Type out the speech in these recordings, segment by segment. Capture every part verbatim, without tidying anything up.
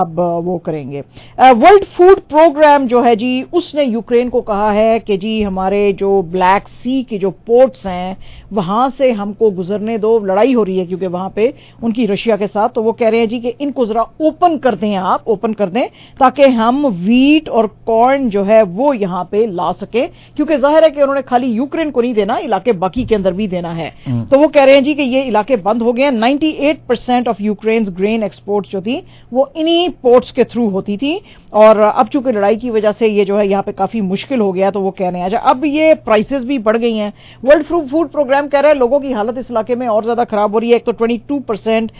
اب وہ کریں گے. ورلڈ فوڈ پروگرام جو ہے جی اس نے یوکرین کو کہا ہے کہ جی ہمارے جو بلیک سی کے جو پورٹس ہیں وہاں سے ہم کو گزرنے دو, لڑائی ہو رہی ہے کیونکہ وہاں پہ ان کی رشیا کے ساتھ, تو وہ کہہ رہے ہیں جی کہ ان کو ذرا اوپن کر دیں, آپ اوپن کر دیں تاکہ ہم ویٹ اور کارن جو ہے وہ یہاں پہ لا سکیں, کیونکہ ظاہر ہے کہ انہوں نے خالی یوکرین کو نہیں دینا, علاقے باقی کے اندر بھی دینا ہے. تو وہ کہہ رہے ہیں جی کہ یہ علاقے بند ہو گئے ہیں. Ninety eight percent of Ukraine's grain export جو تھی وہ انہی پورٹس کے تھرو ہوتی تھی, اور اب چونکہ لڑائی کی وجہ سے یہ جو ہے یہاں پہ کافی مشکل ہو گیا, تو وہ کہہ رہے ہیں اچھا اب یہ پرائسز بھی بڑھ گئی ہیں. ورلڈ فوڈ پروگرام کہہ رہا ہے لوگوں کی حالت اس علاقے میں اور زیادہ خراب ہو رہی ہے. ایک تو ٹوئنٹی ٹو پرسینٹ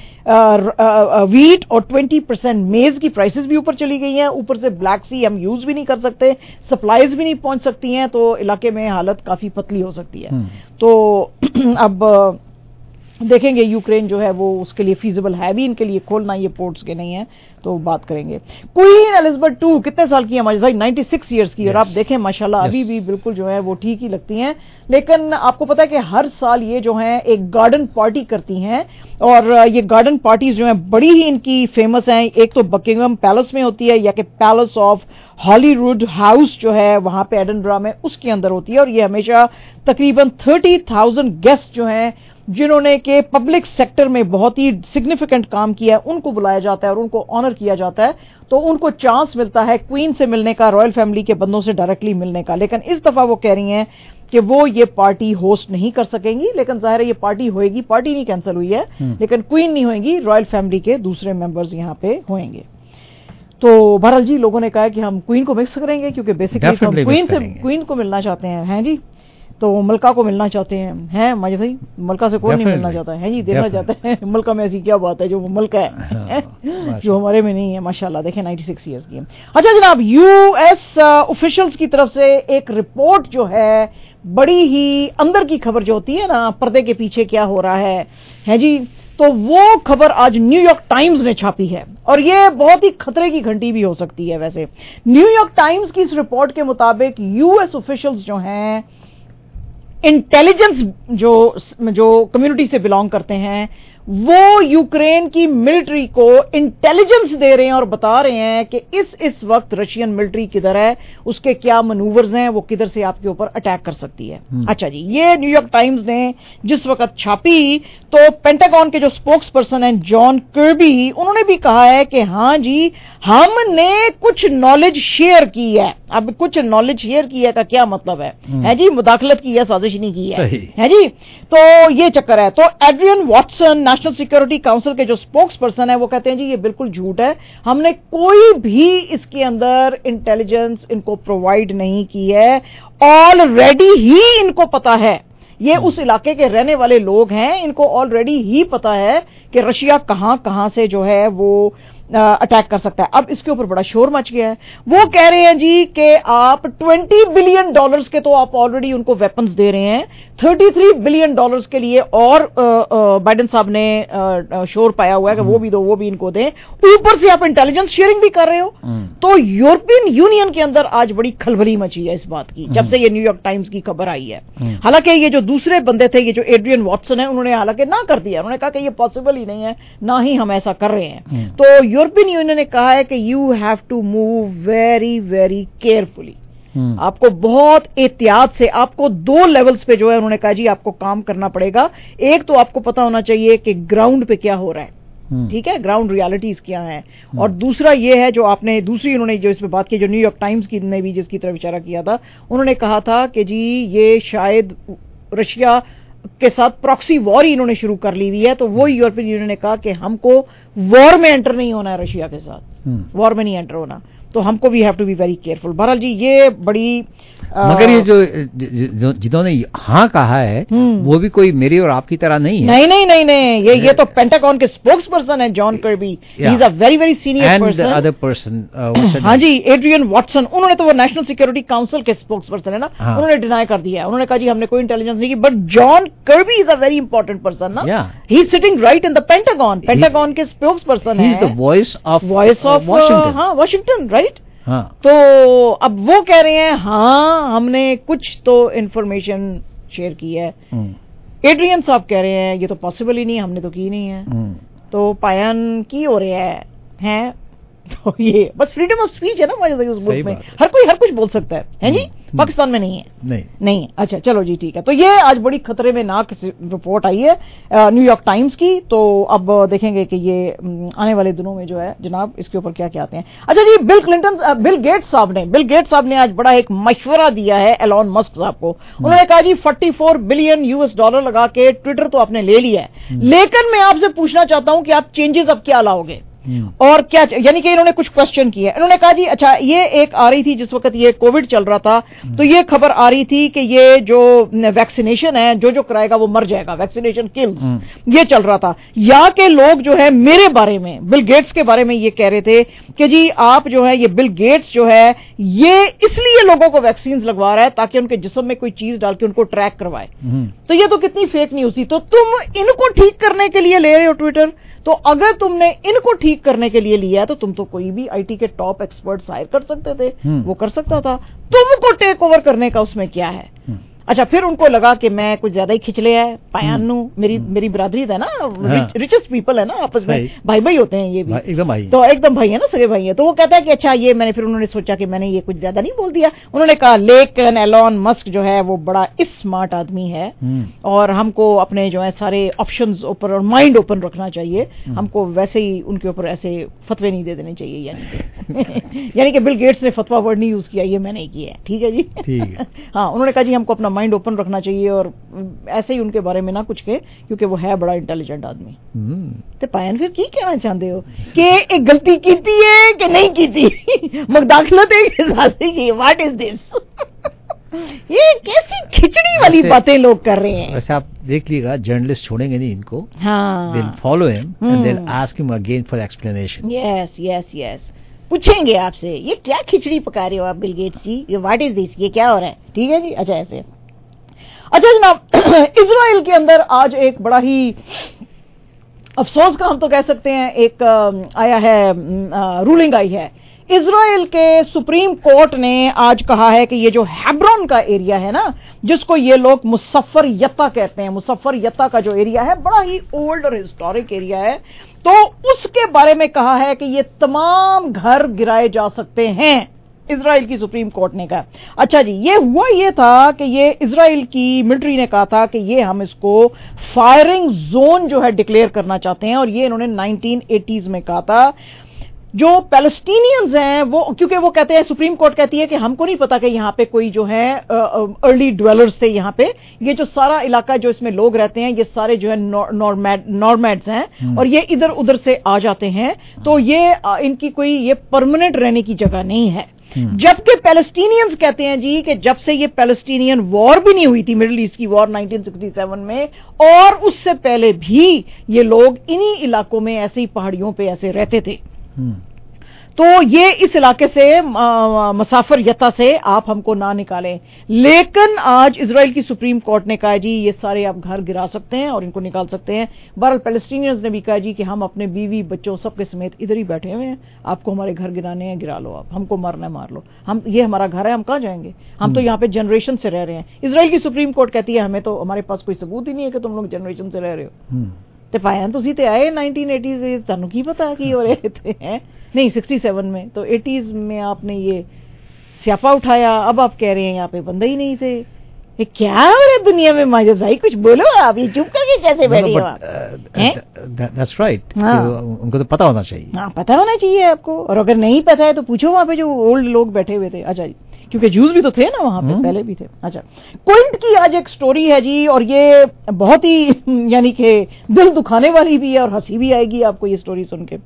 ویٹ اور ٹوئنٹی پرسینٹ میز کی پرائسز بھی اوپر چلی گئی ہیں, اوپر سے بلیک سی ہم یوز بھی نہیں کر سکتے, سپلائیز بھی نہیں پہنچ سکتی ہیں, تو علاقے میں حالت کافی پتلی ہو سکتی ہے. تو اب دیکھیں گے یوکرین جو ہے وہ اس کے لیے فیزیبل ہے بھی ان کے لیے کھولنا یہ پورٹس کے نہیں ہیں, تو بات کریں گے. کوئین ایلزبتھ ٹو کتنے سال کی ہیں ماجد بھائی؟ نائنٹی سکس ایئرس کی, اور آپ دیکھیں ماشاءاللہ ابھی بھی بالکل جو ہے وہ ٹھیک ہی لگتی ہیں. لیکن آپ کو پتا ہے کہ ہر سال یہ جو ہیں ایک گارڈن پارٹی کرتی ہیں, اور یہ گارڈن پارٹیز جو ہیں بڑی ہی ان کی فیمس ہیں. ایک تو بکنگم پیلس میں ہوتی ہے, یا کہ palace of Hollywood house جو ہے وہاں پہ ایڈنبرا میں اس کے اندر ہوتی ہے, اور یہ ہمیشہ تقریباً تھرٹی تھاؤزینڈ گیسٹ جو ہیں جنہوں نے کہ پبلک سیکٹر میں بہت ہی سگنیفیکنٹ کام کیا ہے ان کو بلایا جاتا ہے اور ان کو آنر کیا جاتا ہے, تو ان کو چانس ملتا ہے کوئین سے ملنے کا, رائل فیملی کے بندوں سے ڈائریکٹلی ملنے کا. لیکن اس دفعہ وہ کہہ رہی ہیں کہ وہ یہ پارٹی ہوسٹ نہیں کر سکیں گی, لیکن ظاہر ہے یہ پارٹی ہوئے گی, پارٹی نہیں کینسل ہوئی ہے, لیکن کوئین نہیں ہوئیں گی, رائل فیملی کے دوسرے ممبرز یہاں پہ ہوئیں گے. تو بہرحال جی لوگوں نے کہا کہ ہم کوئین کو مکس کریں گے کیونکہ بیسکلی ہم کوئین سے کوئین کو ملنا چاہتے ہیں, ہیں جی, تو ملکہ کو ملنا چاہتے ہیں, ہیں ماجد بھائی ملکہ سے کوئی نہیں ملنا چاہتا ہے جی, دیکھنا چاہتے ہیں ملکہ میں ایسی کیا بات ہے جو ملکہ ہے جو ہمارے میں نہیں ہے. ماشاءاللہ دیکھیں نائنٹی سکس ایئرس کی. اچھا جناب, یو ایس آفیشلز کی طرف سے ایک رپورٹ جو ہے بڑی ہی اندر کی خبر جو ہوتی ہے نا, پردے کے پیچھے کیا ہو رہا ہے ہے جی, تو وہ خبر آج نیو یارک ٹائمز نے چھاپی ہے, اور یہ بہت ہی خطرے کی گھنٹی بھی ہو سکتی ہے. ویسے نیو یارک ٹائمز کی اس رپورٹ کے مطابق یو ایس آفیشلز جو ہیں انٹیلیجنس جو جو کمیونٹی سے بلانگ کرتے ہیں وہ یوکرین کی ملٹری کو انٹیلیجنس دے رہے ہیں اور بتا رہے ہیں کہ اس اس وقت رشین ملٹری کدھر ہے, اس کے کیا منوورز ہیں, وہ کدھر سے آپ کے اوپر اٹیک کر سکتی ہے. اچھا جی, یہ نیو یارک ٹائمز نے جس وقت چھاپی تو پینٹاگون کے جو اسپوکس پرسن ہیں جان کربی, انہوں نے بھی کہا ہے کہ ہاں جی ہم نے کچھ نالج شیئر کی ہے. اب کچھ نالج شیئر کی ہے کا کیا مطلب ہے, ہے جی مداخلت کی ہے, سازش نہیں کی ہے, ہے جی, تو یہ چکر ہے. تو Adrienne Watson national security council کے جو اسپوکس پرسن ہیں وہ کہتے ہیں جی یہ بالکل جھوٹ ہے, ہم نے کوئی بھی اس کے اندر انٹیلیجنس ان کو پرووائڈ نہیں کی ہے, آلریڈی ہی ان کو پتا ہے, یہ اس علاقے کے رہنے والے لوگ ہیں, ان کو آلریڈی ہی پتا ہے کہ رشیا کہاں کہاں سے جو ہے وہ اٹیک کر سکتا ہے. اب اس کے اوپر بڑا شور مچ گیا ہے. وہ کہہ رہے ہیں جی کہ آپ ٹوینٹی بلین ڈالرز کے تو آپ آلریڈی ان کو ویپنز دے رہے ہیں, تھرٹی تھری بلین ڈالرز کے لیے اور بائیڈن صاحب نے شور پایا ہوا ہے کہ وہ بھی دو, وہ بھی ان کو دیں, اوپر سے آپ انٹیلیجنس شیئرنگ بھی کر رہے ہو. تو یورپین یونین کے اندر آج بڑی کھلبلی مچی ہے اس بات کی جب سے یہ نیو یارک ٹائمز کی خبر آئی ہے. حالانکہ یہ جو دوسرے بندے تھے, یہ جو ایڈرین واٹسن ہے, انہوں نے حالانکہ نہ کر دیا, انہوں نے کہا کہ یہ پاسبل ہی نہیں ہے, نہ ہی ہم ایسا کر رہے ہیں. تو یورپین یونین نے کہا ہے کہ you have to move very very carefully, آپ کو بہت احتیاط سے, آپ کو دو لیولز پہ جو ہے انہوں نے کہا جی آپ کو کام کرنا پڑے گا. ایک تو آپ کو پتا ہونا چاہیے کہ گراؤنڈ پہ کیا ہو رہا ہے, ٹھیک ہے, گراؤنڈ ریالٹیز کیا ہیں, اور دوسرا یہ ہے جو آپ نے دوسری انہوں نے جو اس پہ بات کی, جو نیو یارک ٹائمز کی نے بھی جس کی طرف اشارہ کیا تھا, انہوں نے کہا تھا کہ جی یہ شاید رشیا کے ساتھ پراکسی وار ہی انہوں نے شروع کر لی ہوئی ہے. تو وہی یورپین یونین نے کہا کہ ہم کو وار میں انٹر نہیں ہونا ہے, رشیا کے ساتھ وار میں نہیں انٹر ہونا, تو ہم کو بھی have to be very careful. بہرحال جی یہ بڑی مگر یہ جو جنہوں نے ہاں کہا ہے وہ بھی کوئی میری اور آپ کی طرح نہیں ہے. نہیں نہیں نہیں نہیں یہ یہ تو پینٹاگون کے اسپوکس پرسن ہیں John Kirby, he is a very very senior person. Other person ہاں جی ایڈرین واٹسن, انہوں نے تو وہ نیشنل سیکورٹی کاؤنسل کے اسپوکس پرسن ہے نا, انہوں نے ڈینائی کر دیا, انہوں نے کہا جی ہم نے کوئی انٹیلیجنس نہیں کی. But John Kirby is a very important person نا, he is sitting right in the Pentagon, Pentagon کے اسپوکس پرسن ہیں, he is the voice of voice of ہاں واشنگٹن, رائٹ. ہاں تو اب وہ کہہ رہے ہیں ہاں ہم نے کچھ تو انفارمیشن شیئر کی ہے. ایڈرین صاحب کہہ رہے ہیں یہ تو پاسبل ہی نہیں, ہم نے تو کی نہیں ہے. تو پائن کی ہو رہے ہیں तो ये बस फ्रीडम ऑफ स्पीच है ना हमारे उस मुल्क में, हर कोई हर कुछ बोल सकता है, है जी? पाकिस्तान में नहीं है, नहीं नहीं। अच्छा चलो जी ठीक है। तो ये आज बड़ी खतरे में नाक रिपोर्ट आई है न्यूयॉर्क टाइम्स की, तो अब देखेंगे कि ये आने वाले दिनों में जो है जनाब इसके ऊपर क्या क्या आते हैं। अच्छा जी, बिल क्लिंटन बिल गेट्स साहब ने बिल गेट्स साहब ने आज बड़ा एक मशवरा दिया है एलॉन मस्क साहब को। उन्होंने कहा जी चौवालीस बिलियन यूएस डॉलर लगा के ट्विटर तो आपने ले लिया है, लेकिन मैं आपसे पूछना चाहता हूं कि आप चेंजेस अब क्या लाओगे और क्या, यानी कि इन्होंने कुछ क्वेश्चन किया। इन्होंने कहा जी अच्छा, ये एक आ रही थी जिस वक्त ये कोविड चल रहा था, तो ये खबर आ रही थी कि ये जो वैक्सीनेशन है, जो जो कराएगा वो मर जाएगा, वैक्सीनेशन किल्स, ये चल रहा था। या के लोग जो है मेरे बारे में, बिल गेट्स के बारे में ये कह रहे थे कि जी आप जो है, ये बिल गेट्स जो है ये इसलिए लोगों को वैक्सीन लगवा रहा है ताकि उनके जिस्म में कोई चीज डाल के उनको ट्रैक करवाए। तो ये तो कितनी फेक न्यूज थी। तो तुम इनको ठीक करने के लिए ले रहे हो ट्विटर, तो अगर तुमने इनको ठीक करने के लिए लिया तो तुम तो कोई भी आईटी के टॉप एक्सपर्ट्स हायर कर सकते थे, वो कर सकता था, तुमको टेक ओवर करने का उसमें क्या है। अच्छा, फिर उनको लगा कि मैं कुछ ज्यादा ही खिंच लिया है, पायानू मेरी मेरी बिरादरी है ना, रिच, रिचेस्ट पीपल है ना, आपस में भाई भाई होते हैं ये भी, एकदम भाई, तो एकदम भाई है ना, सगे भाई है। तो वो कहता है कि अच्छा ये मैंने, फिर उन्होंने सोचा कि मैंने ये कुछ ज्यादा नहीं बोल दिया। उन्होंने कहा लेकिन एलॉन मस्क जो है वो बड़ा स्मार्ट आदमी है और हमको अपने जो है सारे ऑप्शंस ऊपर और माइंड ओपन रखना चाहिए, हमको वैसे ही उनके ऊपर ऐसे फतवे नहीं दे देने चाहिए। यानी यानी कि बिल गेट्स ने फतवा वर्ड नहीं यूज किया, ये मैंने किया है, ठीक है जी, ठीक है। हाँ, उन्होंने कहा जी हमको अपना माइंड ओपन रखना चाहिए और ऐसे ही उनके बारे में ना कुछ के, क्योंकि वो है बड़ा इंटेलिजेंट आदमी। तो पायन फिर की कहना चाहते हो कि एक गलती की थी है कि नहीं की थी, मगदाखलत एक हिसाब से की, व्हाट इज दिस? ये कैसी खिचड़ी वाली बातें लोग कर रहे हैं। वैसे आप देख लीजिएगा, जर्नलिस्ट छोड़ेंगे नहीं इनको, हाँ, they'll follow him and they'll ask him again for explanation. Yes, yes, yes. पूछेंगे आपसे ये क्या खिचड़ी पका रहे हो आप बिल गेट्स जी, ये व्हाट इज दिस, ये क्या हो रहा है, ठीक है जी। अच्छा ऐसे, अच्छा जनाब इजराइल के अंदर आज एक बड़ा ही अफसोस का हम तो कह सकते हैं एक आया है, रूलिंग आई है। इजराइल के सुप्रीम कोर्ट ने आज कहा है कि ये जो हेब्रोन का एरिया है ना, जिसको ये लोग मुसफ्फर यत्ता कहते हैं, मुसफ्फर यत्ता का जो एरिया है बड़ा ही ओल्ड और हिस्टोरिक एरिया है, तो उसके बारे में कहा है कि ये तमाम घर गिराए जा सकते हैं, इजराइल की सुप्रीम कोर्ट ने कहा। अच्छा जी, ये हुआ ये था कि ये इजराइल की मिलिट्री ने कहा था कि ये हम इसको फायरिंग जोन जो है डिक्लेयर करना चाहते हैं, और ये इन्होंने नाइनटीन एटीज़ में कहा था। जो पैलेस्टीनियंस हैं वो, क्योंकि वो कहते हैं, सुप्रीम कोर्ट कहती है कि हमको नहीं पता कि यहाँ पे कोई जो है अर्ली ड्वेलर्स थे, यहाँ पे ये जो सारा इलाका जो इसमें लोग रहते हैं ये सारे जो है नॉर्मैड नॉर्मैड्स हैं और ये इधर उधर से आ जाते हैं, तो ये इनकी कोई ये परमानेंट रहने की जगह नहीं है। जबकि पैलेस्टीनियंस कहते हैं जी कि जब से ये पैलेस्टीनियन वॉर भी नहीं हुई थी, मिडिल ईस्ट की वॉर नाइनटीन सिक्सटी सेवन में, और उससे पहले भी ये लोग इन्हीं इलाकों में ऐसे ही पहाड़ियों पे ऐसे रहते थे। तो ये इस इलाके से मुसाफिर यत्ता से आप हमको ना निकालें, लेकिन आज इजराइल की सुप्रीम कोर्ट ने कहा जी ये सारे आप घर गिरा सकते हैं और इनको निकाल सकते हैं। बहरहाल पैलेस्टीनियंस ने भी कहा जी कि हम अपने बीवी बच्चों सबके समेत इधर ही बैठे हुए हैं, आपको हमारे घर गिराने हैं गिरा लो, आप हमको मारना है मार लो, हम ये हमारा घर है, हम कहाँ जाएंगे, हम तो यहाँ पे जनरेशन से रह रहे हैं। इजराइल की सुप्रीम कोर्ट कहती है हमें तो, हमारे पास कोई सबूत ही नहीं है कि तुम लोग जनरेशन से रह रहे हो। तो पाया तुसी ते आए नाइनटीन एटीज़, तुहानू की पता की हो रहे थे हैं, नहीं सिक्सटी सेवन में, तो एटीज़ में आपने ये स्यापा उठाया, अब आप कह रहे हैं यहाँ पे बंदे ही नहीं थे। ये क्या हो रहा है दुनिया में माजिद भाई, कुछ बोलो आप, ये चुप करके कैसे बैठे हो आप? दैट्स राइट, उनको तो पता होना चाहिए। हाँ, पता होना चाहिए आपको, और अगर नहीं पता है तो पूछो वहां पे जो ओल्ड लोग बैठे हुए थे। अच्छा जी, क्योंकि जूस भी तो थे ना वहां पे, पहले भी थे। अच्छा, क्विंट की आज एक स्टोरी है जी, और ये बहुत ही यानी कि दिल दुखाने वाली भी है और हंसी भी आएगी आपको ये स्टोरी सुन के।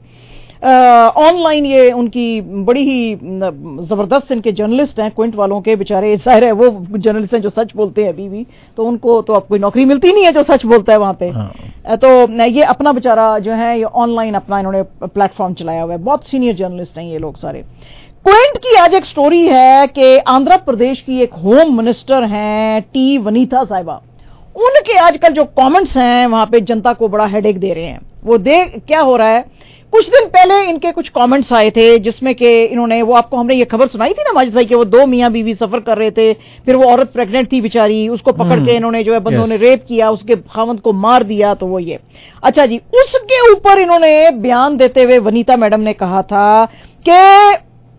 ऑनलाइन ये उनकी बड़ी ही जबरदस्त, इनके जर्नलिस्ट हैं क्विंट वालों के, बेचारे जाहिर है वो जर्नलिस्ट हैं जो सच बोलते हैं अभी भी, तो उनको तो अब कोई नौकरी मिलती नहीं है जो सच बोलता है वहां पे। हाँ। तो ये अपना बेचारा जो है ये ऑनलाइन अपना इन्होंने प्लेटफॉर्म चलाया हुआ है, बहुत सीनियर जर्नलिस्ट हैं ये लोग सारे। क्विंट की आज एक स्टोरी है कि आंध्र प्रदेश की एक होम मिनिस्टर हैं टी वनीता साहिबा, उनके आजकल जो कमेंट्स हैं वहां पे जनता को बड़ा हेडेक दे रहे हैं। वो देख क्या हो रहा है, कुछ दिन पहले इनके कुछ कमेंट्स आए थे जिसमें कि इन्होंने, वो आपको हमने ये खबर सुनाई थी ना माजिद भाई कि वो दो मियां बीवी सफर कर रहे थे, फिर वो औरत प्रेग्नेंट थी बेचारी, उसको पकड़ के इन्होंने जो है बंदों ने रेप किया, उसके खावंद को मार दिया, तो वो ये। अच्छा जी, उसके ऊपर इन्होंने बयान देते हुए वनीता मैडम ने कहा था کہ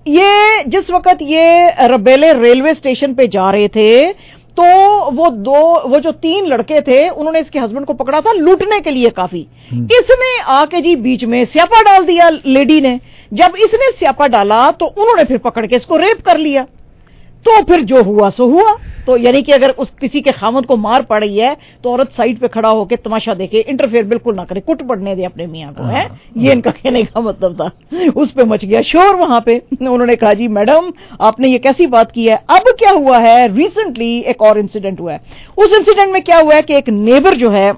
یہ जिस वक्त ये रबेले रेलवे स्टेशन पे जा रहे थे तो वो दो वो जो तीन लड़के थे उन्होंने इसके हस्बैंड को पकड़ा था लूटने के लिए काफी। इसने आके जी बीच में स्यापा डाल दिया लेडी ने। जब इसने स्यापा डाला तो उन्होंने फिर पकड़ के इसको रेप कर लिया। तो फिर जो हुआ सो हुआ। तो यानी कि अगर उस किसी के खामद को मार पड़ रही है तो औरत साइड पे खड़ा होकर तमाशा देखे, इंटरफेयर बिल्कुल ना करे, कुट पड़ने दे अपने मियां को, है ये इनका कहने का मतलब था। उस पे मच गया शोर वहां पे। उन्होंने कहा जी मैडम आपने ये कैसी बात की है। अब क्या हुआ है, रिसेंटली एक और इंसिडेंट हुआ है। उस इंसिडेंट में क्या हुआ है कि एक नेबर जो है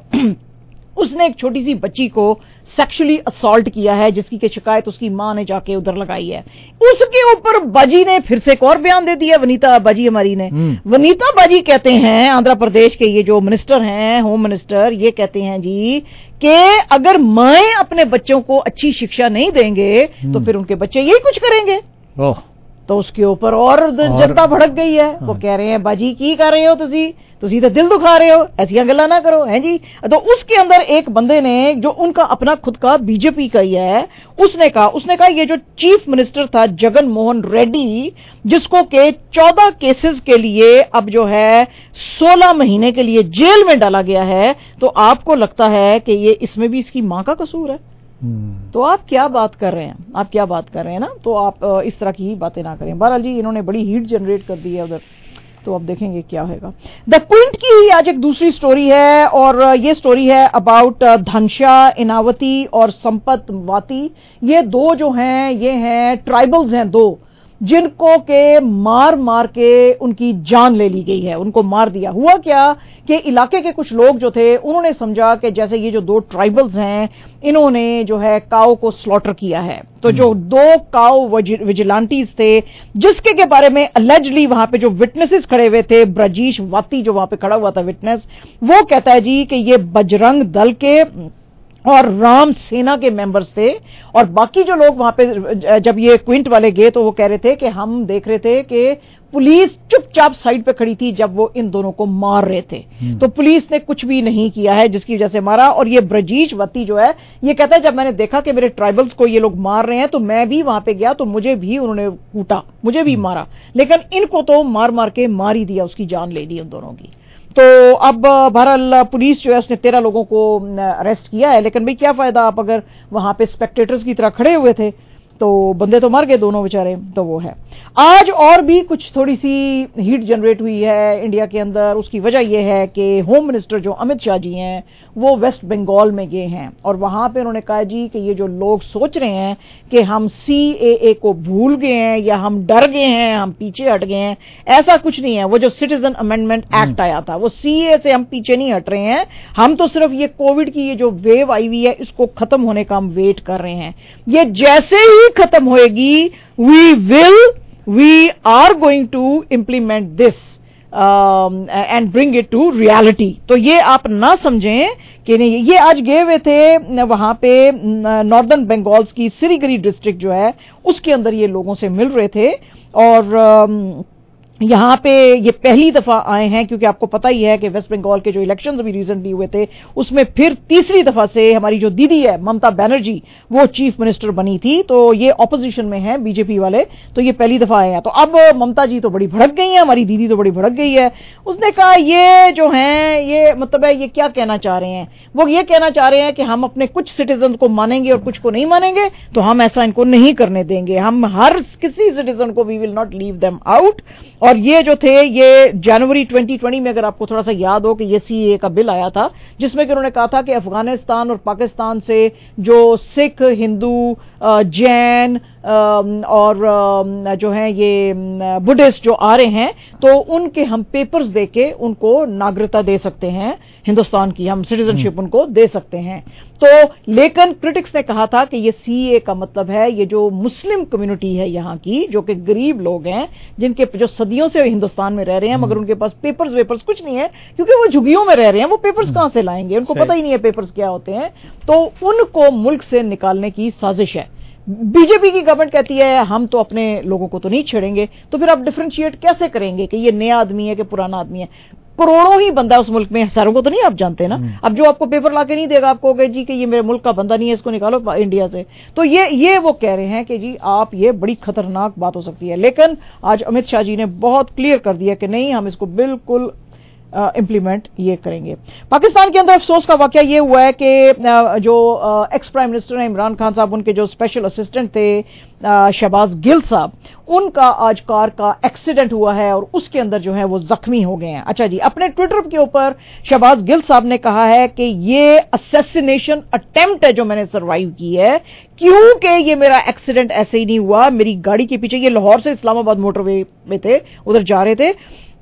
उसने एक छोटी सी बच्ची को सेक्सुअली असॉल्ट किया है, जिसकी की शिकायत उसकी मां ने जाके उधर लगाई है। उसके ऊपर बाजी ने फिर से एक और बयान दे दिया, वनीता बाजी हमारी ने। वनीता बाजी कहते हैं, आंध्र प्रदेश के ये जो मिनिस्टर हैं, होम मिनिस्टर, ये कहते हैं जी कि अगर माएं अपने बच्चों को अच्छी शिक्षा नहीं देंगे तो फिर उनके बच्चे यही कुछ करेंगे। ओह, तो उसके ऊपर और जनता भड़क गई है। वो कह रहे हैं बाजी की कर रहे हो तुसी तुसी तो दिल दुखा रहे हो, ऐसी गल्ला ना करो, हैं जी। तो उसके अंदर एक बंदे ने जो उनका अपना खुद का बीजेपी का ही है, उसने कहा उसने कहा ये जो चीफ मिनिस्टर था जगन मोहन रेड्डी, जिसको के चौदह केसेस के लिए अब जो है सोलह महीने के लिए जेल में डाला गया है, तो आपको लगता है कि ये इसमें भी इसकी मां का कसूर है? तो आप क्या बात कर रहे हैं, आप क्या बात कर रहे हैं ना। तो आप इस तरह की बातें ना करें। बहरहाल जी इन्होंने बड़ी हीट जनरेट कर दी है उधर, तो अब देखेंगे क्या होगा। द क्विंट की ही आज एक दूसरी स्टोरी है, और ये स्टोरी है अबाउट धनशा इनावती और संपत वाती। ये दो जो हैं ये हैं ट्राइबल्स हैं दो, जिनको के मार मार के उनकी जान ले ली गई है, उनको मार दिया। हुआ क्या कि इलाके के कुछ लोग जो थे उन्होंने समझा कि जैसे ये जो दो ट्राइबल्स हैं इन्होंने जो है काऊ को स्लॉटर किया है। तो जो दो काऊ विजिलेंटीज थे, जिसके के बारे में अलेजली वहां पे जो विटनेसेस खड़े हुए थे, ब्रजेश वाती जो वहां पे खड़ा हुआ था विटनेस, वो कहता है जी कि ये बजरंग दल के और राम सेना के मेंबर्स थे। और बाकी जो लोग वहां पे जब ये क्विंट वाले गए तो वो कह रहे थे कि हम देख रहे थे कि पुलिस चुपचाप साइड पे खड़ी थी जब वो इन दोनों को मार रहे थे, तो पुलिस ने कुछ भी नहीं किया है जिसकी वजह से मारा। और ये ब्रजेश वती जो है ये कहता है जब मैंने देखा कि मेरे ट्राइबल्स को ये लोग मार रहे हैं तो मैं भी वहां पे गया, तो मुझे भी उन्होंने कूटा, मुझे भी मारा, लेकिन इनको तो मार मार के मार ही दिया, उसकी जान ले ली उन दोनों की। तो अब बहरहाल पुलिस जो है उसने तेरह लोगों को अरेस्ट किया है, लेकिन भाई क्या फायदा, आप अगर वहां पे स्पेक्टेटर्स की तरह खड़े हुए थे तो बंदे तो मर गए दोनों बेचारे। तो वो है आज और भी कुछ थोड़ी सी हीट जनरेट हुई है इंडिया के अंदर। उसकी वजह यह है कि होम मिनिस्टर जो अमित शाह जी हैं वो वेस्ट बंगाल में गए हैं, और वहां पे उन्होंने कहा जी कि ये जो लोग सोच रहे हैं कि हम सीएए को भूल गए हैं या हम डर गए हैं, हम पीछे हट गए हैं, ऐसा कुछ नहीं है। वो जो सिटीजन अमेंडमेंट एक्ट आया था वो सीएए से हम पीछे नहीं हट रहे हैं, हम तो सिर्फ ये कोविड की ये जो वेव आई हुई है इसको खत्म होने का हम वेट कर रहे हैं। ये जैसे ही खत्म होएगी we will we are going to implement this and bring it to reality. तो ये आप ना समझें कि नहीं। ये आज गए हुए थे वहां पे नॉर्दर्न बंगाल की सिलीगुड़ी डिस्ट्रिक्ट जो है उसके अंदर ये लोगों से मिल रहे थे, और यहां पे ये पहली दफा आए हैं क्योंकि आपको पता ही है कि वेस्ट बंगाल के जो इलेक्शंस अभी रिसेंटली हुए थे उसमें फिर तीसरी दफा से हमारी जो दीदी है ममता बनर्जी वो चीफ मिनिस्टर बनी थी, तो ये ऑपोजिशन में है बीजेपी वाले, तो ये पहली दफा आए हैं। तो अब ममता जी तो बड़ी भड़क गई है, हमारी दीदी तो बड़ी भड़क गई है। उसने कहा ये जो है ये मतलब है ये क्या कहना चाह रहे हैं, वो ये कहना चाह रहे हैं कि हम अपने कुछ सिटीजन को मानेंगे और कुछ को नहीं मानेंगे, तो हम ऐसा इनको नहीं करने देंगे, हम हर किसी सिटीजन को we will not leave them out. और ये जो थे ये जनवरी ट्वेंटी ट्वेंटी में अगर आपको थोड़ा सा याद हो कि ये सीए का बिल आया था जिसमें कि उन्होंने कहा था कि अफगानिस्तान और पाकिस्तान से जो सिख, हिंदू, जैन और जो हैं ये बुद्धिस्ट जो आ रहे हैं तो उनके हम पेपर्स देके उनको नागरिकता दे सकते हैं हिंदुस्तान की, हम सिटीजनशिप उनको दे सकते हैं। तो लेकिन क्रिटिक्स ने कहा था कि ये सीए का मतलब है ये जो मुस्लिम कम्युनिटी है यहाँ की, जो कि गरीब लोग हैं जिनके जो सदियों से हिंदुस्तान में रह रहे हैं मगर उनके पास पेपर्स वेपर्स कुछ नहीं है क्योंकि वो झुग्गियों में रह रहे हैं, वो पेपर्स कहां से लाएंगे, उनको पता ही नहीं है पेपर्स क्या होते हैं, तो उनको मुल्क से निकालने की साजिश है। बीजेपी की गवर्नमेंट कहती है हम तो अपने लोगों को तो नहीं छेड़ेंगे, तो फिर आप डिफरेंशिएट कैसे करेंगे कि ये नया आदमी है कि पुराना आदमी है। करोड़ों ही बंदा उस मुल्क में, सारों को तो नहीं आप जानते ना। अब जो आपको पेपर ला के नहीं देगा आपको कि जी कि ये मेरे मुल्क का बंदा नहीं है, इसको निकालो इंडिया से, तो ये ये वो कह रहे हैं कि जी आप, ये बड़ी खतरनाक बात हो सकती है। लेकिन आज अमित शाह जी ने बहुत क्लियर कर दिया कि नहीं, हम इसको बिल्कुल इम्प्लीमेंट uh, ये करेंगे। पाकिस्तान के अंदर अफसोस का वाकया ये हुआ है कि uh, जो एक्स प्राइम मिनिस्टर हैं इमरान खान साहब, उनके जो स्पेशल असिस्टेंट थे uh, शहबाज गिल साहब, उनका आज कार का एक्सीडेंट हुआ है और उसके अंदर जो है वो जख्मी हो गए हैं। अच्छा जी, अपने ट्विटर के ऊपर शहबाज गिल साहब ने कहा है कि ये असैसिनेशन अटेम्प्ट है जो मैंने सर्वाइव की है, क्योंकि ये मेरा एक्सीडेंट ऐसे ही नहीं हुआ, मेरी गाड़ी के पीछे, ये लाहौर से इस्लामाबाद मोटरवे में थे, उधर जा रहे थे,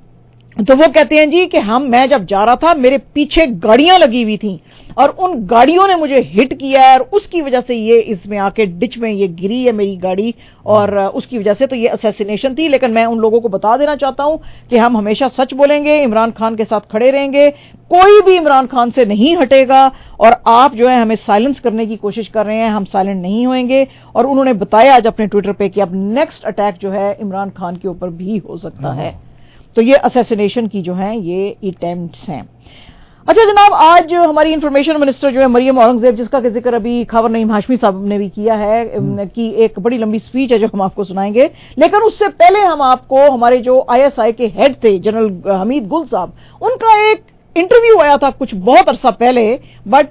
तो वो कहते हैं जी कि हम मैं जब जा रहा था मेरे पीछे गाड़ियां लगी हुई थी और उन गाड़ियों ने मुझे हिट किया है और उसकी वजह से ये इसमें आके डिच में ये गिरी है मेरी गाड़ी, और उसकी वजह से तो ये असैसिनेशन थी। लेकिन मैं उन लोगों को बता देना चाहता हूं कि हम हमेशा सच बोलेंगे, इमरान खान के साथ खड़े रहेंगे, कोई भी इमरान खान से नहीं हटेगा, और आप जो है हमें साइलेंस करने की कोशिश कर रहे हैं, हम साइलेंट नहीं होंगे। और उन्होंने बताया आज अपने ट्विटर पे कि अब नेक्स्ट अटैक जो है इमरान खान के ऊपर भी हो सकता है। तो ये असैसिनेशन की जो है ये अटेम्प्ट्स हैं। अच्छा जनाब, आज हमारी इंफॉर्मेशन मिनिस्टर जो है मरियम औरंगजेब, जिसका कि जिक्र अभी खबर नईम हाशमी साहब ने भी किया है, कि एक बड़ी लंबी स्पीच है जो हम आपको सुनाएंगे, लेकिन उससे पहले हम आपको हमारे जो आईएसआई के हेड थे जनरल हमीद गुल साहब, उनका एक इंटरव्यू आया था कुछ बहुत अरसा पहले, but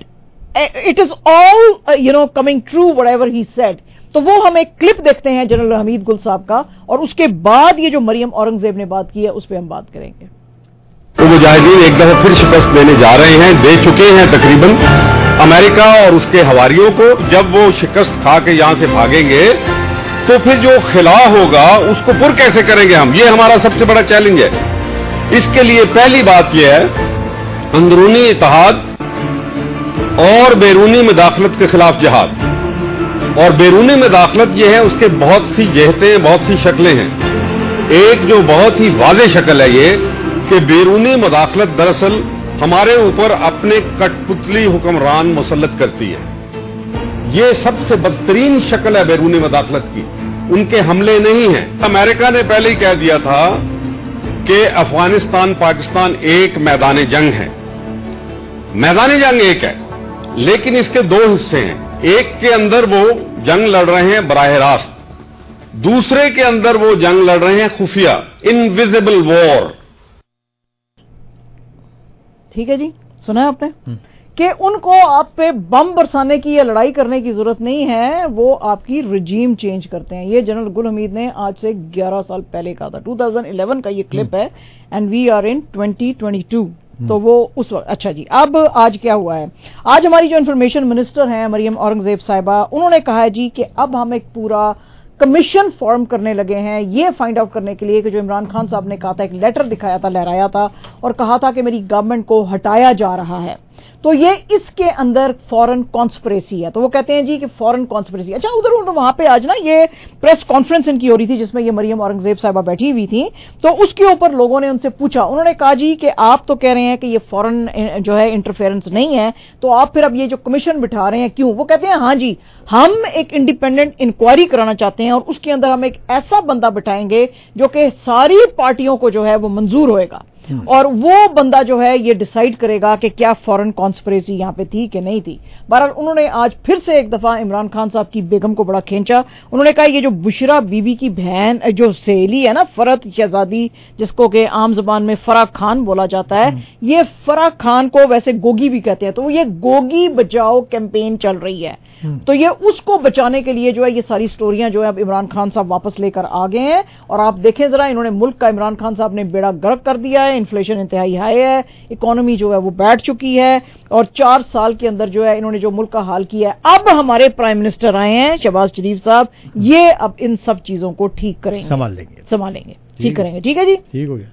it is all you know coming true whatever he said. तो वो हम एक क्लिप देखते हैं जनरल हमीद गुल साहब का, और उसके बाद ये जो मरियम औरंगजेब ने बात की है उस पर हम बात करेंगे। तो मुजाहिदीन एक दफा फिर शिकस्त देने जा रहे हैं, दे चुके हैं तकरीबन अमेरिका और उसके हवारियों को। जब वो शिकस्त खा के यहां से भागेंगे तो फिर जो खिला होगा उसको पुर कैसे करेंगे हम, ये हमारा सबसे बड़ा चैलेंज है। इसके लिए पहली बात यह है अंदरूनी इत्तेहाद और बैरूनी मुदाखलत के खिलाफ जिहाद। और बैरूनी मुदाखलत यह है, उसके बहुत सी जहतें, बहुत सी शक्लें हैं। एक जो बहुत ही वाज़ेह शक्ल है ये कि बैरूनी मुदाखलत दरअसल हमारे ऊपर अपने कठपुतली हुक्मरान मुसल्लत करती है। ये सबसे बदतरीन शक्ल है बैरूनी मुदाखलत की, उनके हमले नहीं हैं। अमेरिका ने पहले ही कह दिया था कि अफगानिस्तान पाकिस्तान एक मैदान जंग है। मैदान जंग एक है, लेकिन इसके दो हिस्से हैं। एक के अंदर वो जंग लड़ रहे हैं बराह रास्त, दूसरे के अंदर वो जंग लड़ रहे हैं खुफिया, इनविजिबल वॉर। ठीक है जी, सुना है आपने कि उनको आप पे बम बरसाने की या लड़ाई करने की जरूरत नहीं है, वो आपकी रिजीम चेंज करते हैं। ये जनरल गुल हमीद ने आज से ग्यारह साल पहले कहा था, दो हज़ार ग्यारह का ये क्लिप है, and we are in twenty twenty two. तो वो उस वक्त। अच्छा जी, अब आज क्या हुआ है, आज हमारी जो इंफॉर्मेशन मिनिस्टर हैं मरियम औरंगजेब साहिबा, उन्होंने कहा है जी कि अब हम एक पूरा कमीशन फॉर्म करने लगे हैं ये फाइंड आउट करने के लिए कि जो इमरान खान साहब ने कहा था, एक लेटर दिखाया था, लहराया था और कहा था कि मेरी गवर्नमेंट को हटाया जा रहा है, तो ये इसके अंदर फॉरेन कॉन्स्पिरेसी है। तो वो कहते हैं जी कि फॉरेन कॉन्स्पिरेसी। अच्छा, उधर उधर वहां पे आज ना ये प्रेस कॉन्फ्रेंस इनकी हो रही थी जिसमें ये मरियम औरंगजेब साहिबा बैठी हुई थी, तो उसके ऊपर लोगों ने उनसे पूछा, उन्होंने कहा जी कि आप तो कह रहे हैं कि ये फॉरेन जो है इंटरफेरेंस नहीं है, तो आप फिर अब ये जो कमीशन बिठा रहे हैं क्यों? वो कहते हैं हाँ जी, हम एक इंडिपेंडेंट इंक्वायरी कराना चाहते हैं और उसके अंदर हम एक ऐसा बंदा बिठाएंगे जो कि सारी पार्टियों को जो है वो मंजूर होएगा, और वो बंदा जो है ये डिसाइड करेगा कि क्या फॉरेन कॉन्स्पिरेसी यहां पे थी कि नहीं थी। बहरहाल उन्होंने आज फिर से एक दफा इमरान खान साहब की बेगम को बड़ा खींचा। उन्होंने कहा ये जो बुशरा बीबी की बहन जो सहेली है ना, फरत शहजादी, जिसको कि आम जबान में फराह खान बोला जाता है, ये फराह खान को वैसे गोगी भी कहते हैं, तो ये गोगी बचाओ कैंपेन चल रही है, तो ये उसको बचाने के लिए जो है ये सारी स्टोरियां जो है अब इमरान खान साहब वापस लेकर आ गए हैं। और आप देखें जरा, इन्होंने मुल्क का, इमरान खान साहब ने बेड़ा गर्क कर दिया है, इन्फ्लेशन इंतहाई हाई है, इकोनॉमी जो है वो बैठ चुकी है, और चार साल के अंदर जो है इन्होंने जो मुल्क का हाल किया है। अब हमारे प्राइम मिनिस्टर आए हैं शहबाज शरीफ साहब, ये अब इन सब चीजों को ठीक करेंगे, संभाल लेंगे संभालेंगे ठीक करेंगे। ठीक है जी, ठीक हो गया।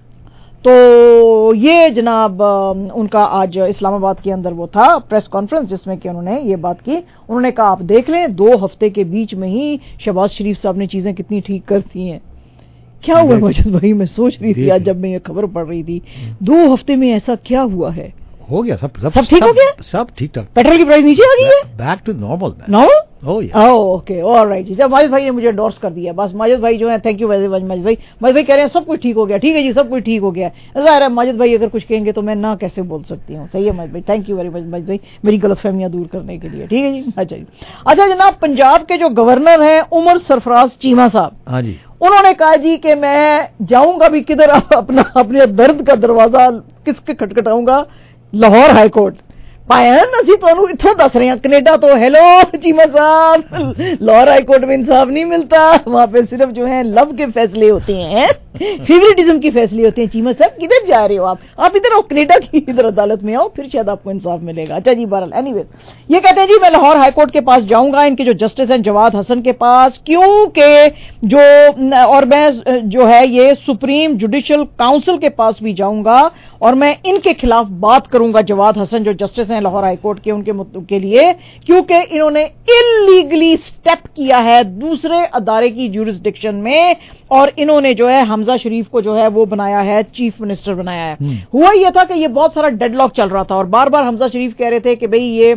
तो ये जनाब उनका आज इस्लामाबाद के अंदर वो था प्रेस कॉन्फ्रेंस जिसमें कि उन्होंने ये बात की। उन्होंने कहा आप देख लें, दो हफ्ते के बीच में ही शहबाज शरीफ साहब ने चीजें कितनी ठीक कर दी हैं। क्या हुआ मजद भाई, मैं सोच रही थी आज जब मैं ये खबर पढ़ रही थी, दो हफ्ते में ऐसा क्या हुआ है? हो गया सब, सब सब ठीक हो गया, सब ठीक ठाक। पेट्रोल की प्राइस नीचे आ गई है, back to normal. Normal okay alright जी, जब माजिद भाई ने मुझे एंडोर्स कर दिया, बस माजिद भाई जो है, thank you very much Majid भाई। माजिद भाई कह रहे हैं सब कुछ ठीक हो गया, ठीक है जी सब कुछ ठीक हो गया। ज़ाहिर है माजिद भाई अगर कुछ कहेंगे तो मैं ना कैसे बोल सकती हूँ, सही है माजिद भाई, thank you very much Majid भाई मेरी गलतफहमियां दूर करने के लिए, ठीक है जी। अच्छा जी, अच्छा जनाब, पंजाब के जो गवर्नर हैं उमर सरफराज चीमा साहब, हाँ जी, उन्होंने कहा जी कि मैं जाऊंगा भी किधर, अपना अपने दर्द का दरवाजा किसके खटखटाऊंगा, लाहौर हाईकोर्ट। पायन ਅਸੀਂ ਤੁਹਾਨੂੰ ਇੱਥੋਂ ਦੱਸ ਰਹੇ हैं, कनेडा तो हेलो चीमा साहब, लाहौर हाई कोर्ट में इंसाफ नहीं मिलता, वहां पे सिर्फ जो है लव के फैसले होते हैं, फेवरेटिज्म के फैसले होते हैं। चीमा साहब किधर जा रहे हो आप आप इधर आओ, कनेडा की इधर अदालत में आओ, फिर शायद आपको इंसाफ मिलेगा। अच्छा जी, बहरहाल एनीवे ये कहते हैं जी मैं लाहौर हाई कोर्ट के पास जाऊंगा, इनके जो जस्टिस हैं जवाद हसन के पास, क्योंकि जो और मैं जो है ये सुप्रीम जुडिशल काउंसिल के पास भी जाऊंगा और मैं इनके खिलाफ बात करूंगा, जवाद हसन जो जस्टिस हैं लाहौर हाई कोर्ट के, उनके के लिए, क्योंकि इन्होंने इलीगली स्टेप किया है दूसरे अदारे की ज्यूरिसडिक्शन में और इन्होंने जो है हमजा शरीफ को जो है वो बनाया है, चीफ मिनिस्टर बनाया है। हुआ ये था कि ये बहुत सारा डेडलॉक चल रहा था और बार बार हमजा शरीफ कह रहे थे कि भाई ये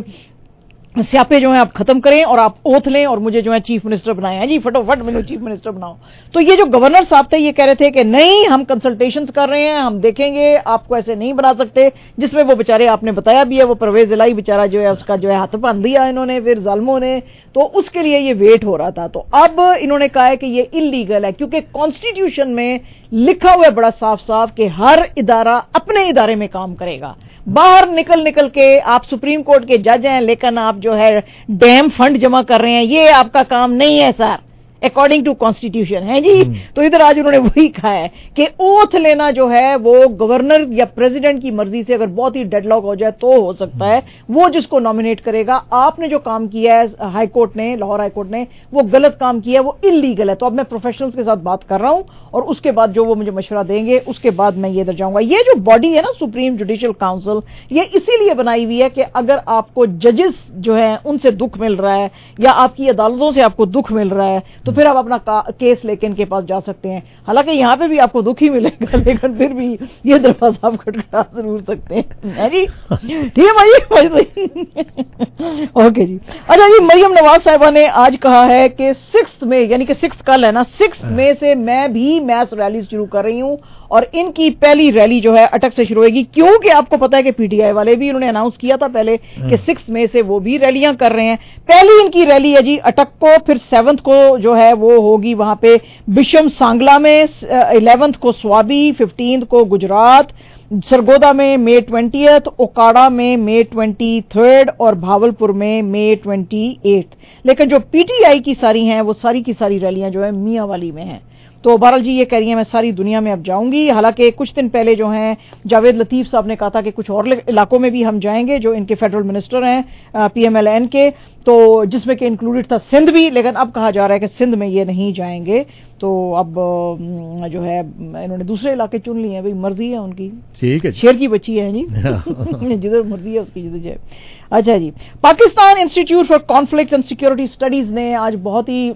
स्यापे जो है आप खत्म करें और आप ओथ लें और मुझे जो है चीफ मिनिस्टर बनाए हैं जी, फटोफट मैंने चीफ मिनिस्टर बनाओ। तो ये जो गवर्नर साहब थे ये कह रहे थे कि नहीं हम कंसल्टेशंस कर रहे हैं, हम देखेंगे, आपको ऐसे नहीं बना सकते, जिसमें वो बेचारे आपने बताया भी है, वो परवेज इलाही बेचारा जो है उसका जो है हाथ बांध दिया इन्होंने फिर जालिमों ने, तो उसके लिए ये वेट हो रहा था। तो अब इन्होंने कहा है कि ये इलीगल है, क्योंकि कॉन्स्टिट्यूशन में लिखा हुआ है बड़ा साफ साफ कि हर इदारा अपने इदारे में काम करेगा, बाहर निकल निकल के आप सुप्रीम कोर्ट के जज हैं लेकिन आप जो है डैम फंड जमा कर रहे हैं, ये आपका काम नहीं है सर, अकॉर्डिंग टू कॉन्स्टिट्यूशन है जी। तो इधर आज उन्होंने वही कहा है कि ओथ लेना जो है वो गवर्नर या प्रेसिडेंट की मर्जी से अगर बहुत ही डेडलॉक हो जाए तो हो सकता है, वो जिसको नॉमिनेट करेगा। आपने जो काम किया है हाई कोर्ट ने, लाहौर हाई कोर्ट ने, वो गलत काम किया है, वो इलीगल है। तो अब मैं प्रोफेशनल्स के साथ बात कर रहा हूं और उसके बाद जो वो मुझे मशवरा देंगे उसके बाद मैं ये इधर जाऊंगा। ये जो बॉडी है ना सुप्रीम जुडिशल काउंसिल, ये इसीलिए बनाई हुई है कि अगर आपको जजेस जो है उनसे दुख मिल रहा है या आपकी अदालतों से आपको दुख मिल रहा है तो फिर आप अपना केस लेके इनके पास जा सकते हैं। हालांकि यहां पे भी आपको दुख ही मिलेगा लेकिन फिर भी ये दरवाजा आप खटखटा जरूर सकते हैं जी, ठीक है भाई। ओके जी, अच्छा जी, मरियम नवाज साहिबा ने आज कहा है कि सिक्स में यानी कि सिक्स कल है ना, सिक्स में से मैं भी मैस रैली शुरू कर रही हूं और इनकी पहली रैली जो है अटक से शुरू होगी, क्योंकि आपको पता है कि पीटीआई वाले भी इन्होंने अनाउंस किया था पहले कि सिक्स में से वो भी रैलियां कर रहे हैं। पहली इनकी रैली है जी अटक को, फिर सेवंथ को जो है वो होगी वहां पे बिशम सांगला में, इलेवेंथ को स्वाबी, फिफ्टींथ को गुजरात, सरगोदा में मे ट्वेंटियथ, ओकाड़ा में मे ट्वेंटी थर्ड और भावलपुर में मे ट्वेंटी एट। लेकिन जो पीटीआई की सारी हैं वो सारी की सारी रैलियां जो है मियां वाली में हैं। तो बहरहाल जी ये कह रही हैं मैं सारी दुनिया में अब जाऊंगी। हालांकि कुछ दिन पहले जो हैं जावेद लतीफ साहब ने कहा था कि कुछ और इलाकों में भी हम जाएंगे जो इनके फेडरल मिनिस्टर हैं पीएमएलएन के, तो जिसमें कि इंक्लूडेड था सिंध भी, लेकिन अब कहा जा रहा है कि सिंध में ये नहीं जाएंगे। तो अब जो है इन्होंने दूसरे इलाके चुन लिए हैं, भाई मर्जी है उनकी, ठीक है, शेर की बच्ची है जी जिधर मर्जी है उसकी जिधर जाए। अच्छा जी, Pakistan institute for conflict and security studies ने आज बहुत ही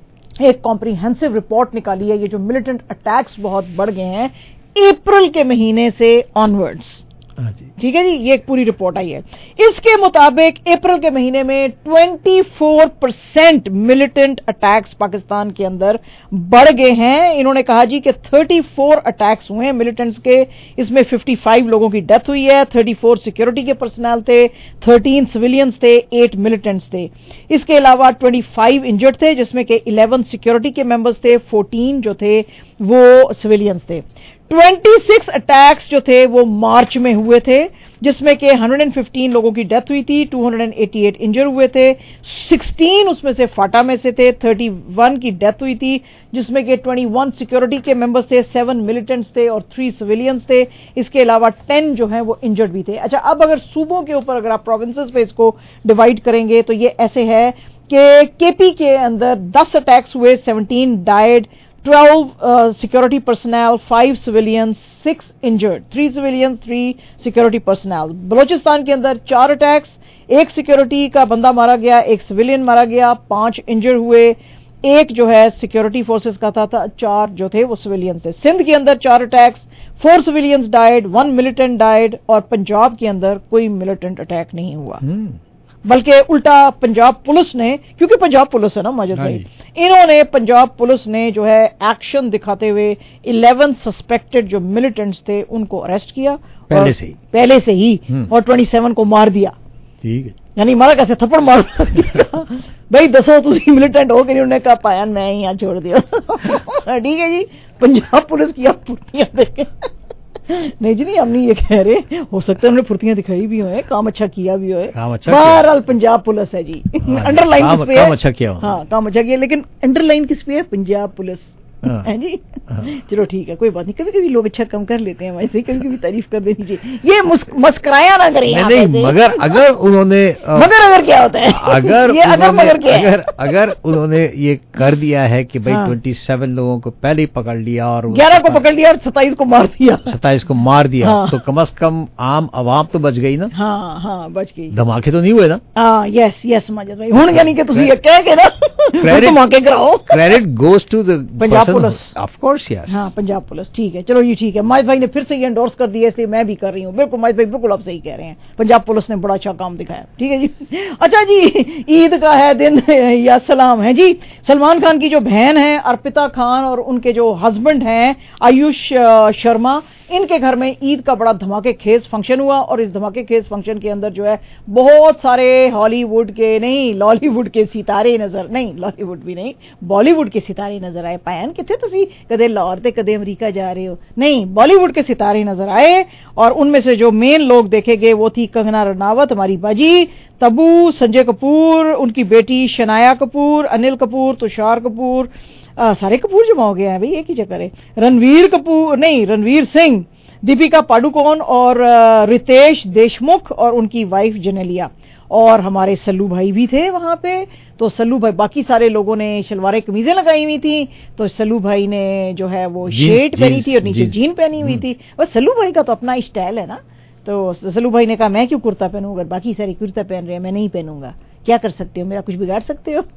एक कॉम्प्रिहेंसिव रिपोर्ट निकाली है। ये जो मिलिटेंट अटैक्स बहुत बढ़ गए हैं अप्रैल के महीने से ऑनवर्ड्स, ठीक है जी, ये एक पूरी रिपोर्ट आई है। इसके मुताबिक अप्रैल के महीने में चौबीस परसेंट मिलिटेंट अटैक्स पाकिस्तान के अंदर बढ़ गए हैं। इन्होंने कहा जी कि चौंतीस अटैक्स हुए हैं मिलिटेंट्स के, इसमें पचपन लोगों की डेथ हुई है, चौंतीस सिक्योरिटी के पर्सनल थे, तेरह सिविलियंस थे, आठ मिलिटेंट्स थे। इसके अलावा पच्चीस इंजर्ड थे जिसमें कि ग्यारह सिक्योरिटी के मेंबर्स थे, चौदह जो थे वो सिविलियंस थे। छब्बीस अटैक्स जो थे वो मार्च में हुए थे जिसमें कि एक सौ पंद्रह लोगों की डेथ हुई थी, दो सौ अट्ठासी इंजर हुए थे, सोलह उसमें से फाटा में से थे, इकतीस की डेथ हुई थी जिसमें कि इक्कीस सिक्योरिटी के मेंबर्स थे, सात मिलिटेंट्स थे और तीन सिविलियंस थे। इसके अलावा दस जो हैं वो इंजर्ड भी थे। अच्छा, अब अगर सूबों के ऊपर अगर आप प्रोविंसेस पे इसको डिवाइड करेंगे तो ये ऐसे है कि केपी के अंदर दस अटैक्स हुए, सत्रह died, twelve security personnel, five civilians, six injured, three civilians, three security personnel. Balochistan के अंदर चार अटैक्स, एक सिक्योरिटी का बंदा मारा गया, एक सिविलियन मारा गया, पांच इंजर्ड हुए, एक जो है सिक्योरिटी फोर्सेस का था, था चार जो थे वो सिविलियन थे। सिंध के अंदर चार attacks, four civilians died, one militant died और पंजाब के अंदर कोई मिलिटेंट अटैक नहीं हुआ। बल्कि उल्टा पंजाब पुलिस ने, क्योंकि पंजाब पुलिस है ना माजिद भाई, इन्होंने पंजाब पुलिस ने जो है एक्शन दिखाते हुए इलेवन सस्पेक्टेड जो मिलिटेंट्स थे उनको अरेस्ट किया पहले से ही पहले से ही और सत्ताईस को मार दिया। ठीक है, यानी मारा कैसे, थप्पड़ मार भाई दसो तुसी मिलिटेंट हो गए, उन्होंने कहा पायन मैं ही यहाँ छोड़ दिया। ठीक है जी, पंजाब पुलिस की आप फुर्तियां देखें। नहीं जी नहीं, हम नहीं ये कह रहे, हो सकता है हमने फुर्तियां दिखाई भी हो, काम अच्छा किया भी हो, बहरहाल पंजाब पुलिस है जी। अंडरलाइन किस पे है, काम अच्छा किया, हाँ काम अच्छा किया, लेकिन अंडरलाइन किस पे है, पंजाब पुलिस है जी। चलो ठीक है, कोई बात नहीं, कभी कभी लोग अच्छा कम कर लेते हैं, वैसे कभी कभी तारीफ कर देनी चाहिए, ये मस्कराया ना करें। नहीं, नहीं मगर अगर उन्होंने मगर अगर क्या होता है, अगर ये अगर मगर क्या अगर अगर उन्होंने ये कर दिया है कि भाई सत्ताईस लोगों को पहले ही पकड़ लिया और ग्यारह को पकड़ लिया और सत्ताईस को मार दिया, सत्ताईस को मार दिया, तो कम से कम आम आवाम तो बच गई ना। हाँ हाँ बच गई, धमाके तो नहीं हुए ना। हाँ यस यस माजिद भाई, हुण यानी कि तुसी ये कह के ना धमाके कराओ, credit goes to the Punjab police, of course yes. हाँ पंजाब पुलिस, ठीक है चलो ये ठीक है। माजिद भाई ने फिर से ये एंडोर्स कर दिया, इसलिए मैं भी कर रही हूँ। बिल्कुल माजिद भाई, बिल्कुल आप सही कह रहे हैं, पंजाब पुलिस ने बड़ा अच्छा काम दिखाया। ठीक है जी। अच्छा जी, ईद का है दिन या सलाम है जी। सलमान खान की जो बहन है अर्पिता खान और उनके जो हस्बैंड हैं आयुष शर्मा, इनके घर में ईद का बड़ा धमाके खेज फंक्शन हुआ और इस धमाके खेज फंक्शन के अंदर जो है बहुत सारे हॉलीवुड के नहीं लॉलीवुड के सितारे नजर, नहीं लॉलीवुड भी नहीं बॉलीवुड के सितारे नजर आए। पायन किथे तुसी कदे लाहौर ते कदे अमेरिका जा रहे हो, नहीं बॉलीवुड के सितारे नजर आए और उनमें से जो मेन लोग देखे गए वो थी कंगना रनावत हमारी बाजी, तब्बू, संजय कपूर, उनकी बेटी शनाया कपूर, अनिल कपूर, तुषार कपूर, आ, सारे कपूर जमा हो गए हैं भाई, एक ही चक्कर है, रणवीर कपूर नहीं रणवीर सिंह, दीपिका पाडुकोण और रितेश देशमुख और उनकी वाइफ जनेलिया, और हमारे सल्लू भाई भी थे वहां पे। तो सल्लू भाई, बाकी सारे लोगों ने शलवारें कमीजें लगाई हुई थी, तो सल्लू भाई ने जो है वो शर्ट पहनी थी और नीचे जीन पहनी हुई थी। बस सल्लू भाई का तो अपना स्टाइल है ना, तो सल्लू भाई ने कहा मैं क्यों कुर्ता पहनूं, अगर बाकी सारे कुर्ता पहन रहे हैं मैं नहीं पहनूंगा, क्या कर सकते हो, मेरा कुछ बिगाड़ सकते हो।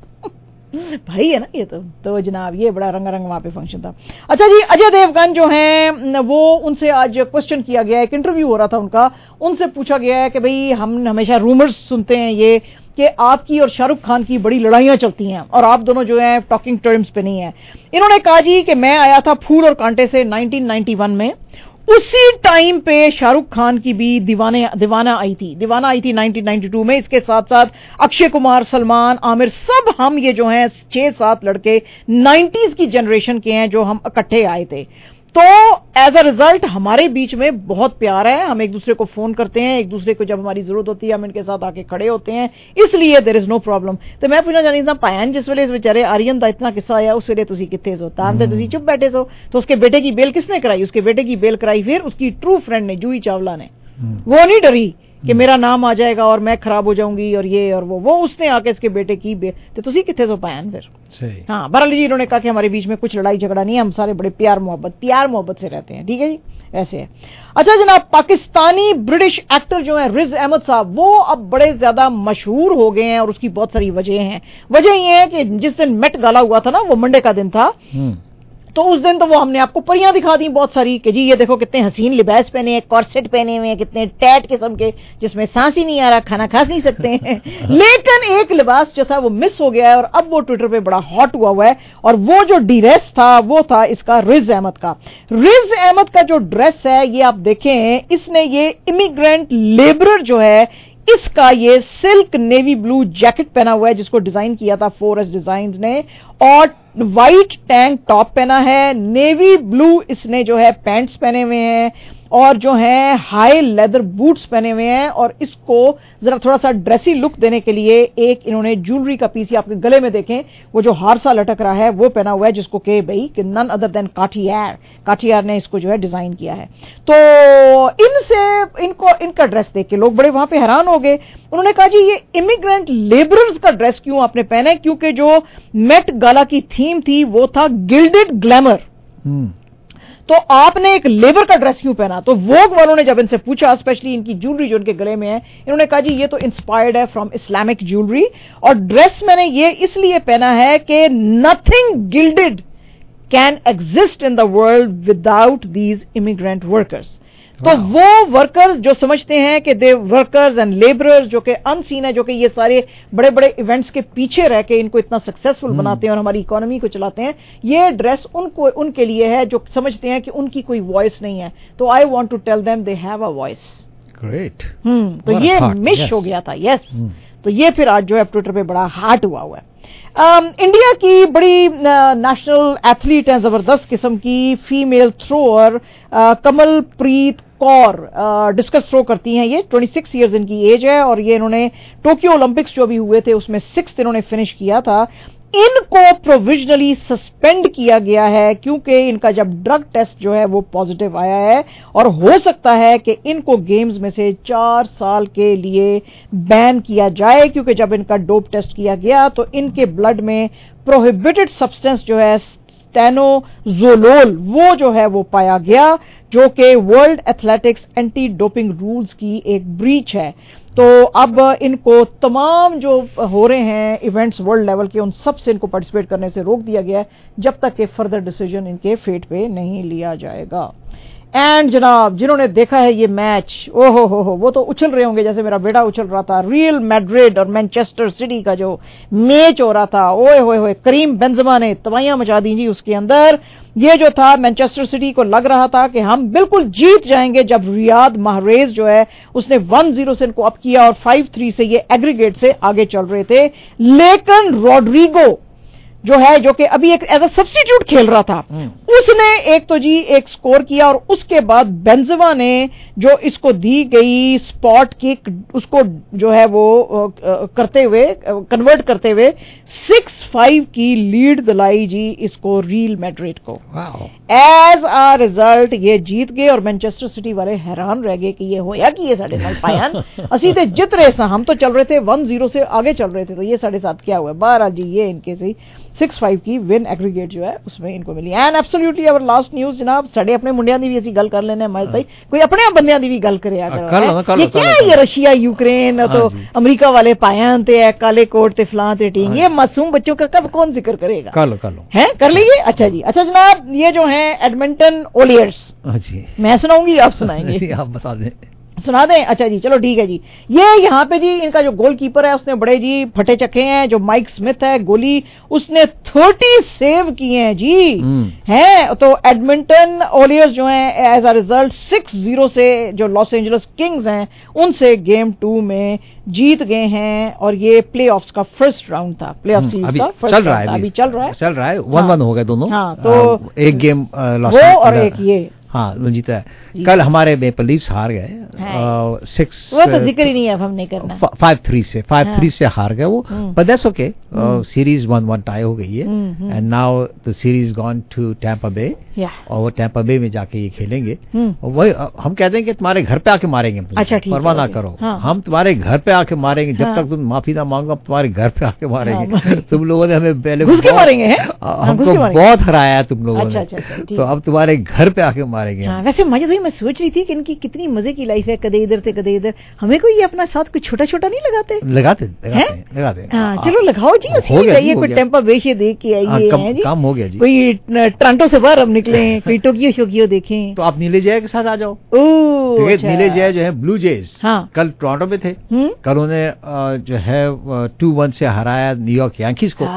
भाई है ना ये तो तो जनाब ये बड़ा रंग रंग वहां पे फंक्शन था। अच्छा जी, अजय देवगन जो हैं वो, उनसे आज क्वेश्चन किया गया, एक इंटरव्यू हो रहा था उनका, उनसे पूछा गया है कि भाई हम हमेशा रूमर्स सुनते हैं ये कि आपकी और शाहरुख खान की बड़ी लड़ाइयां चलती हैं और आप दोनों जो है टॉकिंग टर्म्स पे नहीं है। इन्होंने कहा जी कि मैं आया था फूल और कांटे से नाइनटीन नाइंटी वन में, उसी टाइम पे शाहरुख खान की भी दीवाने दीवाना आई थी दीवाना आई थी नाइनटीन नाइंटी टू में। इसके साथ साथ अक्षय कुमार, सलमान, आमिर, सब हम ये जो हैं छह सात लड़के नाइंटीज़ की जनरेशन के हैं जो हम इकट्ठे आए थे। तो एज अ रिजल्ट हमारे बीच में बहुत प्यार है, हम एक दूसरे को फोन करते हैं, एक दूसरे को जब हमारी जरूरत होती है हम इनके साथ आके खड़े होते हैं, इसलिए देयर इज नो प्रॉब्लम। तो मैं पूछना चाहती था पायन, जिस वेले इस बेचारे आर्यन का इतना किस्सा आया उस वेले तुसी किथे सो, ताम ते तुसी चुप बैठे सो, तो उसके बेटे की बेल किसने कराई, उसके बेटे की बेल कराई फिर उसकी ट्रू फ्रेंड ने, जूही चावला ने। वो नहीं डरी कि मेरा नाम आ जाएगा और मैं खराब हो जाऊंगी और ये और वो वो उसने आके इसके बेटे की बे... तो तुसी किथे तो पायन फिर सही। हाँ बहरहाल जी, इन्होंने कहा कि हमारे बीच में कुछ लड़ाई झगड़ा नहीं है, हम सारे बड़े प्यार मोहब्बत प्यार मोहब्बत से रहते हैं। ठीक है जी, ऐसे है। अच्छा जनाब, पाकिस्तानी ब्रिटिश एक्टर जो है रिज अहमद साहब, वो अब बड़े ज्यादा मशहूर हो गए हैं और उसकी बहुत सारी वजह हैं। वजह ये है कि जिस दिन मेट गाला हुआ था ना, वो मंडे का दिन था, तो उस दिन तो वो हमने आपको परियां दिखा दी बहुत सारी कि जी ये देखो कितने हसीन लिबास पहने हैं, कॉर्सेट पहने हुए हैं, कितने टैट किस्म के जिसमें सांस ही नहीं आ रहा, खाना खा नहीं सकते हैं। लेकिन एक लिबास जो था वो मिस हो गया है और अब वो ट्विटर पे बड़ा हॉट हुआ हुआ है, और वो जो ड्रेस था वो था इसका रिज अहमद का। रिज अहमद का जो ड्रेस है ये आप देखें, इसने ये इमिग्रेंट लेबरर जो है इसका ये सिल्क नेवी ब्लू जैकेट पहना हुआ है जिसको डिजाइन किया था फोर एस डिजाइन्स ने, और व्हाइट टैंक टॉप पहना है, नेवी ब्लू इसने जो है पैंट्स पहने हुए हैं और जो है हाई लेदर बूट्स पहने हुए हैं, और इसको जरा थोड़ा सा ड्रेसी लुक देने के लिए एक इन्होंने ज्वेलरी का पीस, आपके गले में देखें वो जो हार सा लटक रहा है वो पहना हुआ है, जिसको के भाई कि none other than Kathiar Kathiar ने इसको जो है डिजाइन किया है। तो इनसे इनको इनका ड्रेस देख के लोग बड़े वहां पे हैरान हो गए। उन्होंने कहा जी ये इमिग्रेंट लेबरर्स का ड्रेस क्यों आपने पहना है, क्योंकि जो मेट गाला की थीम थी वो था गिल्डेड ग्लैमर, तो आपने एक लेबर का ड्रेस क्यों पहना। तो वोग वालों ने जब इनसे पूछा, स्पेशली इनकी ज्वेलरी जो इनके गले में है, इन्होंने कहा जी ये तो इंस्पायर्ड है फ्रॉम इस्लामिक ज्वेलरी, और ड्रेस मैंने ये इसलिए पहना है कि nothing gilded can exist in the world without these immigrant workers. तो वो वर्कर्स जो समझते हैं कि दे वर्कर्स एंड लेबरर्स जो कि अनसीन है, जो कि ये सारे बड़े बड़े इवेंट्स के पीछे रह के इनको इतना सक्सेसफुल hmm. बनाते हैं और हमारी इकोनॉमी को चलाते हैं, ये ड्रेस उनको उनके लिए है जो समझते हैं कि उनकी कोई वॉइस नहीं है. तो I want to tell them they have a voice. Great. तो ये मिस yes. हो गया था. Yes yes. hmm. तो ये फिर आज जो है ट्विटर पे बड़ा हार्ट हुआ हुआ है. Um, इंडिया की बड़ी नेशनल एथलीट हैं, जबरदस्त किस्म की female thrower Kamalpreet Kaur discus throw करती हैं. ये छब्बीस इयर्स इनकी एज है और ये इन्होंने टोक्यो ओलंपिक्स जो भी हुए थे उसमें सिक्स्थ इन्होंने फिनिश किया था. इनको प्रोविजनली सस्पेंड किया गया है क्योंकि इनका जब ड्रग टेस्ट जो है वो पॉजिटिव आया है और हो सकता है कि इनको गेम्स में से चार साल के लिए बैन किया जाए, क्योंकि जब इनका डोप टेस्ट किया गया तो इनके ब्लड में प्रोहिबिटेड सब्सटेंस जो है स्टेनोजोलोल वो जो है वो पाया गया, जो कि world athletics anti doping rules की एक ब्रीच है. तो अब इनको तमाम जो हो रहे हैं इवेंट्स वर्ल्ड लेवल के उन सब से इनको पार्टिसिपेट करने से रोक दिया गया है जब तक कि फर्दर डिसीजन इनके फेट पे नहीं लिया जाएगा. एंड जनाब जिन्होंने देखा है ये मैच, ओ हो हो हो वो तो उछल रहे होंगे जैसे मेरा बेटा उछल रहा था. रियल मैड्रिड और मैनचेस्टर सिटी का जो मैच हो रहा था, ओए होए होए, करीम बेंजेमा ने तबाहियां मचा दी जी उसके अंदर. ये जो था मैनचेस्टर सिटी को लग रहा था कि हम बिल्कुल जीत जाएंगे जब रियाद माहरेज जो है उसने वन जीरो से इनको अप किया और फाइव थ्री से ये एग्रीगेट से आगे चल रहे थे. लेकिन रॉड्रिगो जो है जो कि अभी एक एज अ सब्स्टिट्यूट खेल रहा था, उसने एक तो जी एक स्कोर किया और उसके बाद बेंजेमा ने जो इसको दी गई स्पॉट किक उसको जो है वो करते हुए कन्वर्ट करते हुए सिक्स फाइव की लीड दिलाई जी इसको रियल मैड्रिड को. एज अ रिजल्ट ये जीत गए और मैनचेस्टर सिटी वाले हैरान रह गए कि ये होया कि ये साढ़े नाल पायन असी ते जित रहे सा, हम तो चल रहे थे वन जीरो से आगे चल रहे थे, तो ये साढ़े साथ क्या हुआ. बहरहाल जी ये इनके से सिक्स फाइव की विन एग्रीगेट जो है उसमें इनको मिली. And absolutely our last news जनाब, साढ़े अपने मुंडियां दी भी ऐसी गल कर लेने महेश भाई, कोई अपने बंदियां दी भी गल करे अगर ये क्या है ये रशिया यूक्रेन तो अमेरिका वाले पायन ते है काले कोट ते फलां ते टींग, ये मासूम बच्चों का कब कौन जिक्र करेगा. कर लो कर लो है कर लीजिए. अच्छा जी. अच्छा जनाब ये जो है एडमिंटन ओलियर्स, मैं सुनाऊंगी आप सुनाएंगे. आप बता दें. सुना दें. अच्छा जी चलो ठीक है जी. ये यहाँ पे जी इनका जो गोलकीपर है उसने बड़े जी फटे चखे हैं. जो माइक स्मिथ है गोली, उसने थर्टी सेव किए हैं जी. हैं तो एडमिंटन ओलियर्स जो हैं as a result six zero से जो लॉस एंजलिस किंग्स हैं उनसे गेम टू में जीत गए हैं और ये प्लेऑफ्स का फर्स्ट राउंड था. प्लेऑफ सीरीज का फर्स्ट चल रहा है, अभी चल रहा है चल रहा है वन वन हो गए दोनों. हाँ तो एक गेम वो और एक ये हाँ जीता है. कल हमारे मेपल लीफ्स हार गए सिक्स, वो तो जिक्र ही नहीं है अब हम नहीं करना. फाइव थ्री से फाइव थ्री से हार गए वो, but that's okay. Series one one tie हो गई है and now the series gone to Tampa Bay और वो टैम्पा बे में जाके ये खेलेंगे. वही हम कहते हैं कि तुम्हारे घर पे आके मारेंगे. अच्छा परवाह ना करो, हम तुम्हारे घर पे आके मारेंगे. जब तक तुम माफी ना मांगो हम तुम्हारे घर पे आके मारेंगे. तुम लोगों ने हमें पहले मारेंगे, हमको बहुत हराया तुम लोगों ने, तो अब तुम्हारे घर पे आके मारेंगे. वैसे मजे भाई मैं सोच रही थी कि इनकी कितनी मजे की लाइफ है, कदे इधर से कदे इधर. हमें कोई ये अपना साथ कोई छोटा छोटा नहीं लगाते लगाते लगाते लगाते हाँ चलो लगाओ जी. चाहिए कोई टेम्पा बेशे देख के आइए. काम हो गया जी. कोई टोरंटो से बाहर हम निकले, कोई टोक्यो शोकियो देखें. तो आप नीले जय के साथ आ जाओ. ओह नीले जय जो है ब्लू जेज कल टोरंटो में थे. कल उन्हें जो है टू वन से हराया न्यूयॉर्क यांकीज को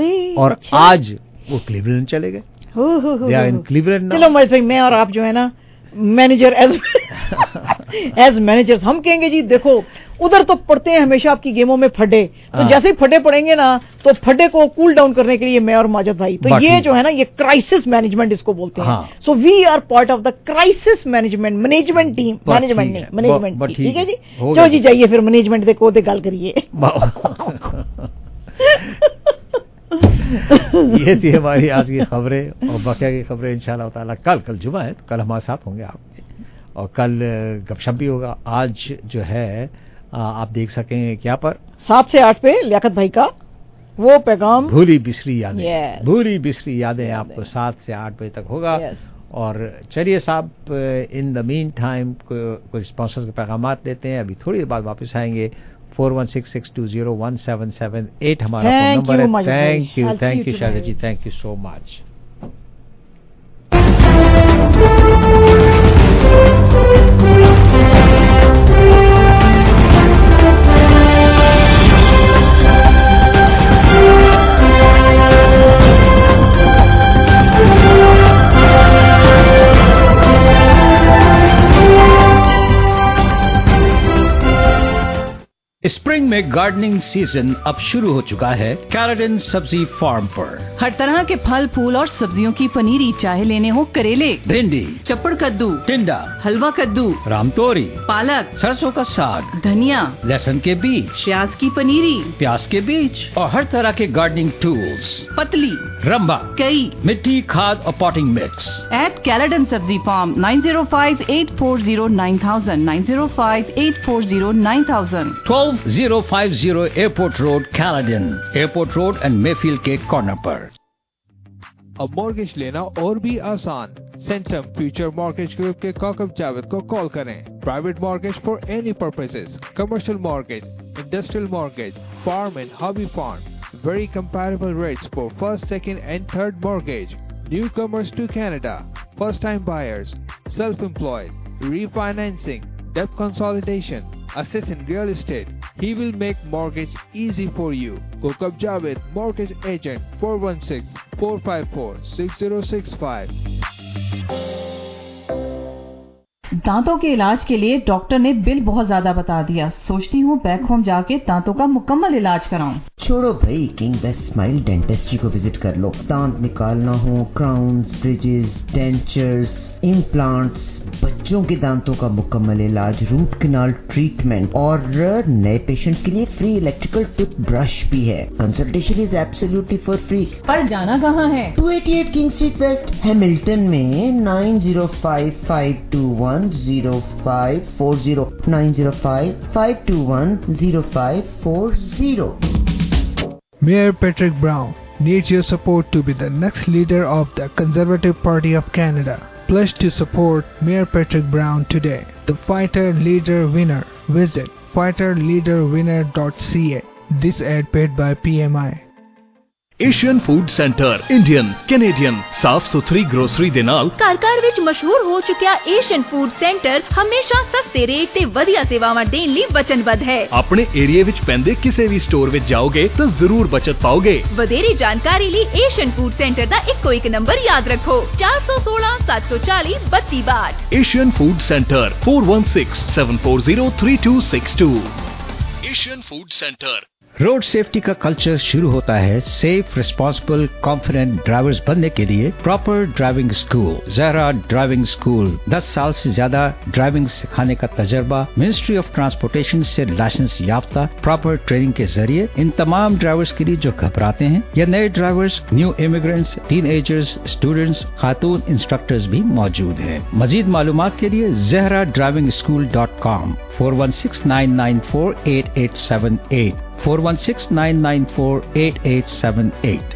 और आज वो क्लीवलैंड चले गए. क्लीवलैंड. चलो महेश भाई मैं और आप जो है ना मैनेजर एज एज मैनेजर्स हम कहेंगे जी देखो उधर तो पड़ते हैं हमेशा आपकी गेमों में फड्डे, तो हाँ. जैसे ही फड्डे पड़ेंगे ना तो फड्डे को कूल डाउन करने के लिए मैं और माजिद भाई तो ये जो है ना ये क्राइसिस मैनेजमेंट इसको बोलते हैं. So we are part of the crisis management management team. Management नहीं मैनेजमेंट. ठीक है जी. चलो जी जाइए फिर मैनेजमेंट देखो दे गल करिए. ये थी हमारी आज की खबरें और बाकी की खबरें इंशाल्लाह ताला कल कल जुमा है तो कल हमारे साथ होंगे आप, और कल गपशप भी होगा. आज जो है आप देख सकें क्या पर सात से आठ पे लियाकत भाई का वो पैगाम भूली बिसरी यादें. yes. भूली बिसरी यादें आपको सात से आठ बजे तक होगा. yes. और चलिए साहब इन द मीन टाइम कुछ स्पॉन्सर्स के पैगाम लेते हैं. अभी थोड़ी देर बाद वापस आएंगे. Four one six six two zero one seven seven eight हमारा फोन नंबर है. थैंक यू थैंक यू शायद जी, thank you so much. Spring में गार्डनिंग सीजन अब शुरू हो चुका है कैलेडन सब्जी फार्म पर। हर तरह के फल फूल और सब्जियों की पनीरी, चाहे लेने हो करेले, भिंडी, चप्पड़ कद्दू, टिंडा, हलवा कद्दू, रामतोरी, पालक, सरसों का साग, धनिया, लहसुन के बीज, प्याज की पनीरी, प्याज के बीज और हर तरह के गार्डनिंग टूल्स, पतली, रंबा, कई, मिट्टी, खाद और potting mix. At Caledon Sabzi farm nine zero five eight four zero nine thousand nine zero five eight four zero nine thousand twelve zero five zero airport road, Caledon, airport road and Mayfield के corner पर। अब mortgage लेना और भी आसान। Centum future mortgage group के काकब जावेद को call करें। Private mortgage for any purposes, commercial mortgage, industrial mortgage, farm and hobby fund, very comparable rates for first, second and third mortgage. Newcomers to Canada, first time buyers, self-employed, refinancing, debt consolidation, assist in real estate. He will make mortgage easy for you. Kokab Javed, mortgage agent, four one six, four five four, six zero six five. दांतों के इलाज के लिए doctor ने bill बहुत ज्यादा बता दिया। सोचती हूँ बैक होम जाके दांतों का मुकम्मल इलाज कराऊं। छोड़ो भाई, किंग बेस्ट स्माइल डेंटिस्ट्री को विजिट कर लो। दांत निकालना हो, क्राउन्स, ब्रिजेस, डेंचर्स, इम्प्लांट्स, बच्चों के दांतों का मुकम्मल इलाज, रूट कैनाल ट्रीटमेंट और नए पेशेंट्स के लिए फ्री इलेक्ट्रिकल टूथ ब्रश भी है। Consultation is absolutely for free. पर जाना कहाँ है? Two eighty eight King street west, Hamilton में nine zero five five two one zero five four zero nine zero five five two one zero five four zero. Mayor Patrick Brown needs your support to be the next leader of the Conservative Party of Canada. Pledge to support Mayor Patrick Brown today. The Fighter Leader Winner. Visit fighter leader winner dot c a. This ad paid by P M I. Asian food centre Indian Canadian ਸਾਫ਼ ਸੁਥਰੀ grocery ਦੇ ਨਾਲ ਘਰ ਘਰ ਵਿੱਚ ਮਸ਼ਹੂਰ ਹੋ ਚੁੱਕਿਆ ਏਸ਼ੀਅਨ ਫੂਡ ਸੈਂਟਰ ਹਮੇਸ਼ਾ ਸਸਤੇ ਰੇਟ ਤੇ ਵਧੀਆ ਸੇਵਾਵਾਂ ਦੇਣ ਲਈ ਵਚਨਬੱਧ ਹੈ। ਆਪਣੇ ਏਰੀਆ ਵਿੱਚ ਪੈਂਦੇ ਕਿਸੇ ਵੀ ਸਟੋਰ ਵਿੱਚ ਜਾਓਗੇ ਤਾਂ ਜ਼ਰੂਰ ਬਚਤ ਪਾਓਗੇ। ਵਧੇਰੀ ਜਾਣਕਾਰੀ ਲਈ ਏਸ਼ੀਅਨ ਫੂਡ ਸੈਂਟਰ ਦਾ ਇੱਕੋ ਇੱਕ ਨੰਬਰ ਯਾਦ ਰੱਖੋ, ਚਾਰ ਸੌ ਸੋਲਾਂ ਸੱਤ ਸੌ ਚਾਲੀ ਬੱਤੀ ਬਾਹਠ। Asian food centre four one six seven four zero three two six two. Asian food centre. Road safety का कल्चर शुरू होता है सेफ, रिस्पॉन्सिबल, कॉन्फिडेंट ड्राइवर्स बनने के लिए proper driving school, Zahra driving school. दस साल से ज्यादा ड्राइविंग सिखाने का तजर्बा, मिनिस्ट्री ऑफ ट्रांसपोर्टेशन से लाइसेंस याफ्ता, प्रॉपर ट्रेनिंग के जरिए इन तमाम ड्राइवर्स के लिए जो घबराते हैं या नए drivers, new immigrants, teenagers, students, खातून इंस्ट्रक्टर्स भी मौजूद हैं। मजीद मालूमात के लिए Zahra driving school dot com, four one six nine nine four eight eight seven eight, four one six nine nine four eight eight seven eight.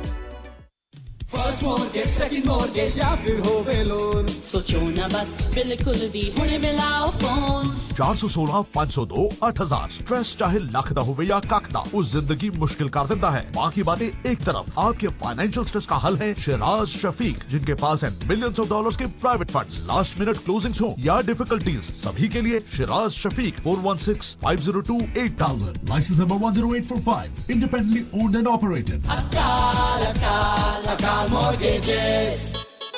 First mortgage, second mortgage या फिर होवे लोन, सोचो ना बस, बिल्कुल भी हुणे मिलाओ फोन। चार सौ सोलह पाँच सौ दो आठ हजार। स्ट्रेस चाहे लख दा होवे या कख दा, उस जिंदगी मुश्किल कर देता है। बाकी बातें एक तरफ, आपके फाइनेंशियल स्ट्रेस का हल है शिराज शफीक, जिनके पास है मिलियंस ऑफ डॉलर्स के private funds. Last minute closings हो या डिफिकल्टीज, सभी के लिए Shiraz Shafiq, four one six five zero two eight thousand, licence number one zero eight four five, independently owned and operated. अकाल अकाल अकाल मॉर्गेजेस।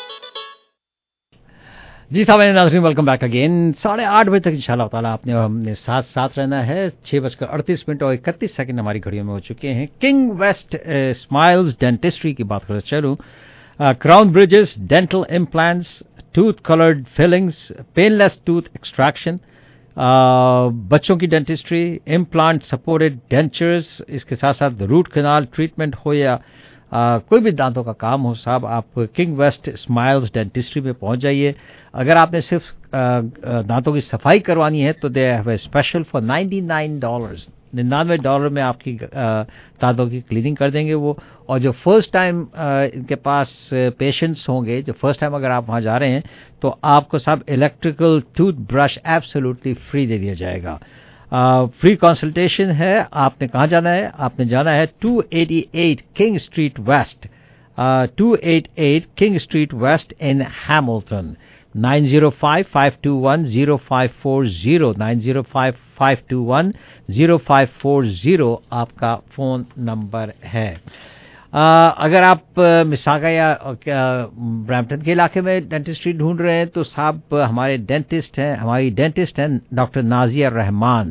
जी साहब नाज़रीन, वेलकम बैक अगेन। साढ़े आठ बजे तक इंशाल्लाह ताला आपने और हमने साथ साथ रहना है। छः बजकर अड़तीस मिनट और इकतीस सेकंड हमारी घड़ियों में हो चुके हैं। किंग वेस्ट स्माइल्स डेंटिस्ट्री की बात करते चलूँ। Crown bridges, dental implants, tooth coloured fillings, painless tooth extraction, बच्चों की डेंटिस्ट्री, इम्प्लांट सपोर्टेड डेंचर्स, इसके साथ साथ रूट कैनाल ट्रीटमेंट हो या Uh, कोई भी दांतों का काम हो साहब, आप किंग वेस्ट स्माइल्स डेंटिस्ट्री में पहुंच जाइए। अगर आपने सिर्फ uh, दांतों की सफाई करवानी है तो they have a special for ninety nine dollars, निन्यानवे डॉलर में आपकी uh, दांतों की क्लीनिंग कर देंगे वो। और जो फर्स्ट टाइम uh, इनके पास पेशेंट्स होंगे, जो फर्स्ट टाइम अगर आप वहाँ जा रहे हैं तो आपको साहब electrical toothbrush absolutely free दे दिया जाएगा। फ्री uh, कंसल्टेशन है। आपने कहाँ जाना है? आपने जाना है two eighty eight King street west, two eighty eight King street west in Hamilton, nine zero five five two one zero five four zero, nine zero five five two one zero five four zero आपका phone number है। Uh, अगर आप मिसागा या Brampton के इलाके में dentistry ढूंढ रहे हैं तो साहब हमारे डेंटिस्ट हैं, हमारी डेंटिस्ट हैं डॉक्टर नाजिया रहमान।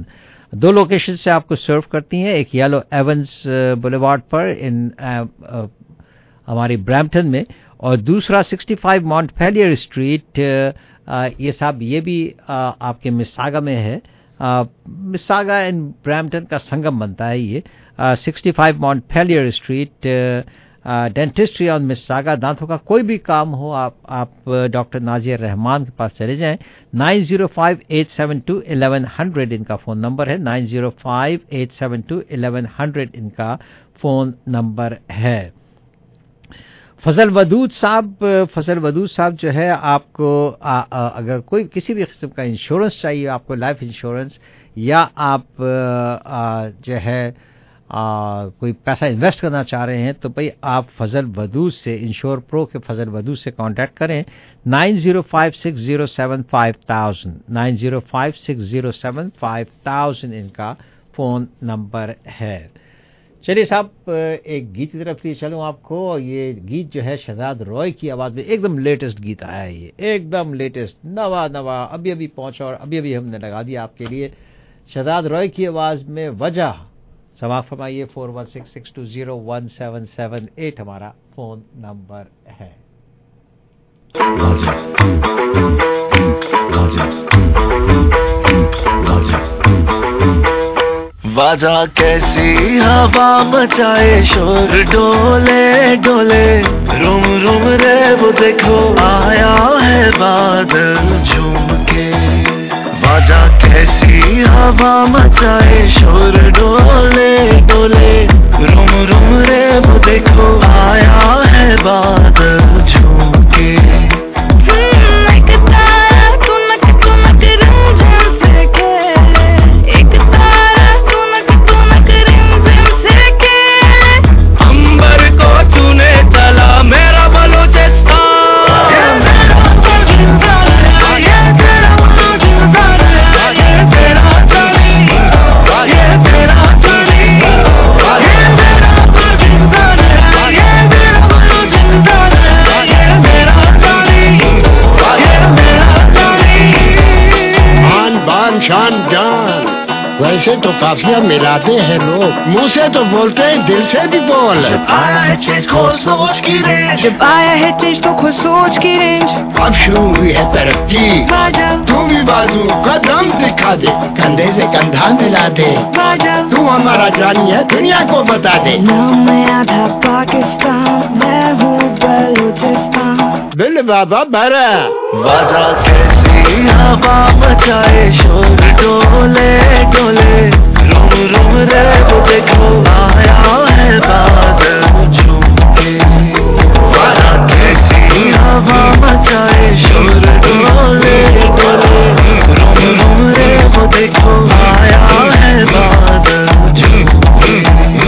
दो लोकेशन से आपको सर्व करती हैं, एक येलो एवंस बुलेवार्ड पर इन हमारी ब्रैम्पटन में, और दूसरा सिक्सटी फाइव मॉन्टपेलियर स्ट्रीट, ये साहब ये भी आपके मिसागा में है। मिसागा एंड ब्रैम्पटन का संगम बनता है ये। Sixty five Montpellier street, dentistry on Mississauga. दांतों का कोई भी काम हो, आप आप डॉक्टर नाजिया रहमान के पास चले जाएं। Nine zero five eight seven two eleven hundred इनका फ़ोन नंबर है। Nine zero five eight seven two eleven hundred इनका फ़ोन नंबर है। फजल वदूद साहब, फजल वदूद साहब जो है, आपको आ, आ, अगर कोई किसी भी किस्म का इंश्योरेंस चाहिए, आपको लाइफ इंश्योरेंस, या आप आ, जो है आ, कोई पैसा इन्वेस्ट करना चाह रहे हैं, तो भाई आप फजल वदूद से, इंश्योर प्रो के फजल वदूद से कांटेक्ट करें। Nine zero five six zero seven five thousand, nine zero five six zero seven five thousand इनका फ़ोन नंबर है। चलिए साहब, एक गीत की तरफ लिए चलूँ आपको। ये गीत जो है शहजाद रॉय की आवाज़ में, एकदम लेटेस्ट गीत आया है, ये एकदम लेटेस्ट, नवा नवा अभी अभी पहुंचा और अभी अभी हमने लगा दिया आपके लिए। शहजाद रॉय की आवाज़ में वजह। समाप्त फरमाइए। Four one six six two zero one seven seven eight हमारा फ़ोन नंबर है। वाजा कैसी हवा मचाए शोर, डोले डोले रूम रूम रे वो देखो आया है बादल झूम के। वाजा कैसी हवा मचाए शोर, डोले डोले रूम रूम रे वो देखो आया है बादल झूम के। वैसे तो काफिया मिलाते हैं लोग, मुंह से तो बोलते हैं, दिल से भी बोल। जब आया है चीज को सोच की रेंज, जब आया है चीज तो खुद सोच की रेंज। अब शुरू हुई है तरक्की, तू भी बाजू कदम दिखा दे, कंधे से कंधा मिला दे। तू हमारा जानी है, दुनिया को बता दे। नाम मैं आधा पाकिस्तान, मैं हूँ बलूचिस्तान। बिल बाबा बरा। वाजा कैसी हवा मचाए शोर, डोले डोले रूम रूम रे वो देखो आया है बादल झूम के। वाजा कैसी हवा मचाए शोर, डोले डोले रूम रूम रे वो देखो आया है बादल झूम के।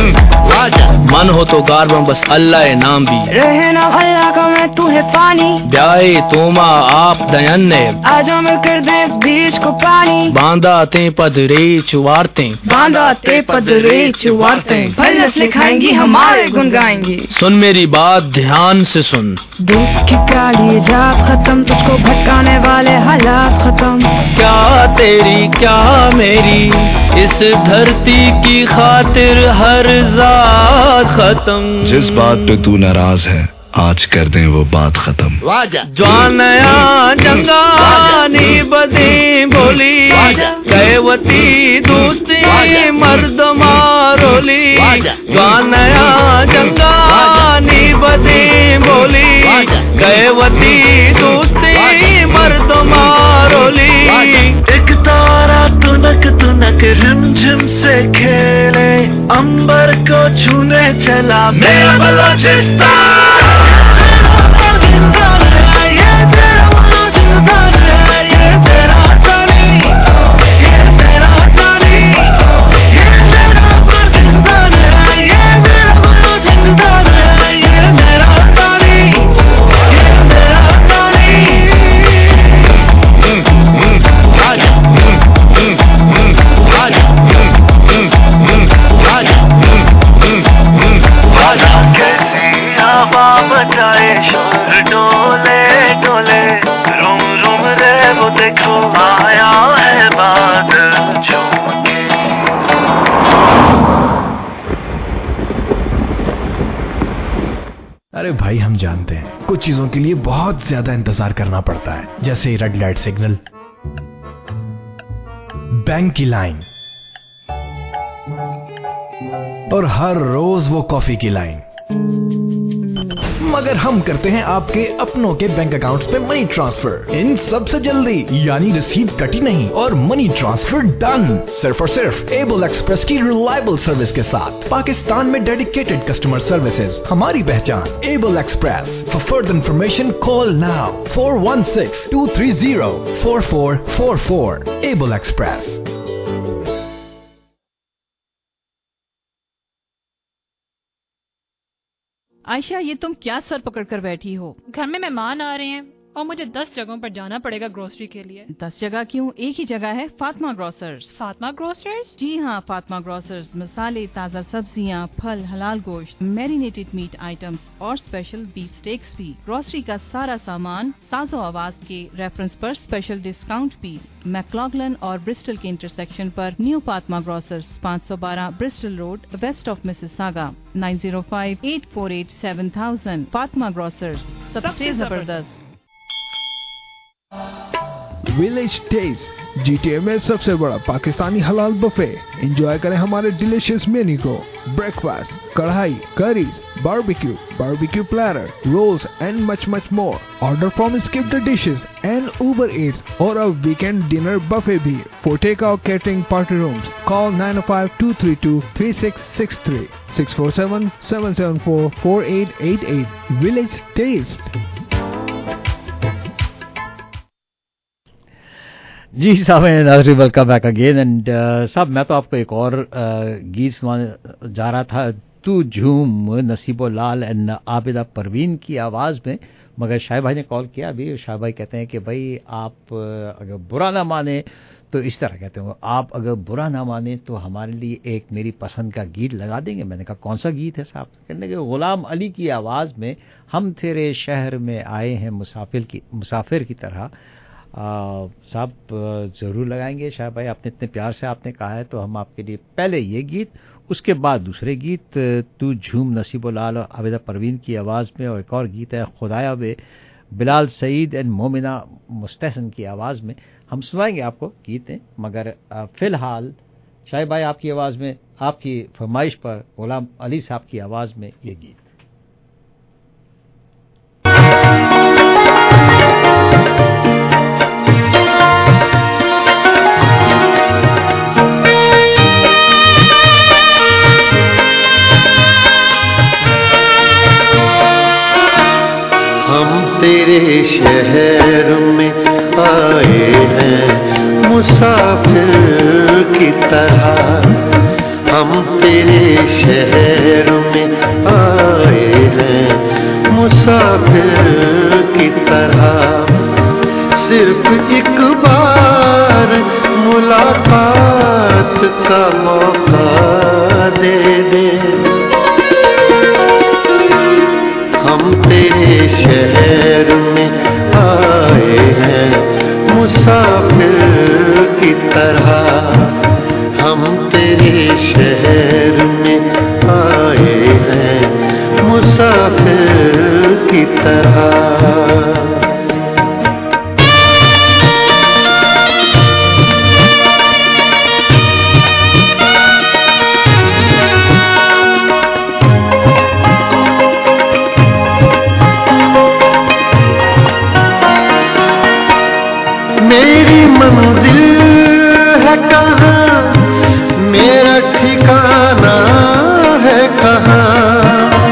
मन हो तो गार में बस अल्लाह है नाम भी, रहे ना अल्लाह का मैं तू है पानी। ब्याए तोमा आप दयन ने, आज हम कर दे इस बीच को पानी। बांधा ते पदरे चुवारते, बांधा ते पदरे चुवारते। फलस लिखाएंगी हमारे गुन गाएंगी। सुन मेरी बात ध्यान से सुन, दुख की काली रात खत्म, तुझको भटकाने वाले हालात खत्म। क्या तेरी क्या मेरी, इस धरती की खातिर हर जात खत्म। जिस बात पे तू नाराज है, आज कर दें वो बात खत्म। ज्वानया जंगानी बदी बोली, कैवती दोस्ती मर्द मारोली। ज्वानया जंगानी बदी बोली, कैवती दोस्ती मर्द मारोली। एक तारा तुनक तुनक रिमझिम से खेले, अंबर को छूने चला मेरा बलूचिस्तान। کچھ چیزوں کے لیے بہت زیادہ انتظار کرنا پڑتا ہے، جیسے ریڈ لائٹ سگنل، بینک کی لائن اور ہر روز وہ کافی کی لائن. مگر ہم کرتے ہیں آپ کے اپنوں کے بینک اکاؤنٹس پہ منی ٹرانسفر ان سب سے جلدی، یعنی رسید کٹی نہیں اور منی ٹرانسفر ڈن، صرف اور صرف ایبل ایکسپریس کی ریلائبل سروس کے ساتھ. پاکستان میں ڈیڈیکیٹڈ کسٹمر سروسز ہماری پہچان. Able Express. For further information call now four one six two three zero four four four four. Able Express. Ayesha, یہ تم کیا سر پکڑ کر بیٹھی ہو؟ گھر میں مہمان آ رہے ہیں اور مجھے دس جگہوں پر جانا پڑے گا گروسری کے لیے. دس جگہ کیوں؟ ایک ہی جگہ ہے، فاطمہ گروسرز. فاطمہ گروسرز؟ جی ہاں، فاطمہ گروسرز مسالے، تازہ سبزیاں، پھل، حلال گوشت، میرینیٹڈ میٹ آئٹمز اور اسپیشل بیف سٹیکس بھی. گروسری کا سارا سامان ساز و آواز کے ریفرنس پر اسپیشل ڈسکاؤنٹ بھی. میکلاگلن اور برسٹل کے انٹرسیکشن پر نیو فاطمہ گروسرز، پانچ سو بارہ Bristol road, west of Mississauga. Nine zero five eight four eight seven thousand. Fatima grocers, سب سے زبردست. Village taste, G T A میں سب سے بڑا پاکستانی حلال بفے. انجوائے کریں ہمارے ڈیلیشیس مینو کو. Breakfast, karahi, curries, barbecue, barbecue platter, rolls and much much more. Order from skip the dishes and Uber Eats اور ا ویکینڈ ڈنر بفے بھی. For takeout catering party rooms call nine five two three two three six six three six four seven seven seven four four eight eight eight. Village taste. جی صاحب ناظرین، welcome back again. And صاحب میں تو آپ کو ایک اور گیت سنانے جا رہا تھا، تو جھوم، نصیب و لال اینڈ عابدہ پروین کی آواز میں. مگر شاہ بھائی نے کال کیا ابھی. شاہ بھائی کہتے ہیں کہ بھائی آپ اگر برا نہ مانیں تو اس طرح کہتے ہیں، آپ اگر برا نہ مانیں تو ہمارے لیے ایک میری پسند کا گیت لگا دیں گے. میں نے کہا کون سا گیت ہے صاحب؟ کہنے کہ غلام علی کی آواز میں، ہم تیرے شہر میں آئے ہیں مسافر کی مسافر کی طرح. صاحب ضرور لگائیں گے. شاہ بھائی آپ نے اتنے پیار سے آپ نے کہا ہے تو ہم آپ کے لیے پہلے یہ گیت، اس کے بعد دوسرے گیت تو جھوم، نصیب و لال اور عابدہ پروین کی آواز میں، اور ایک اور گیت ہے خدایا بے، بلال سعید اینڈ مومنہ مستحسن کی آواز میں. ہم سنائیں گے آپ کو گیت ہیں، مگر فی الحال شاہ بھائی آپ کی آواز میں، آپ کی فرمائش پر غلام علی صاحب کی آواز میں یہ گیت. تیرے شہر میں آئے ہیں مسافر کی طرح، ہم تیرے شہر میں آئے ہیں مسافر کی طرح. صرف ایک بار ملاقات کا موقع دے دے. ہم تیرے شہر میں آئے ہیں مسافر کی طرح، ہم تیرے شہر میں آئے ہیں مسافر کی طرح. میری منزل ہے کہاں، میرا ٹھکانہ ہے کہاں.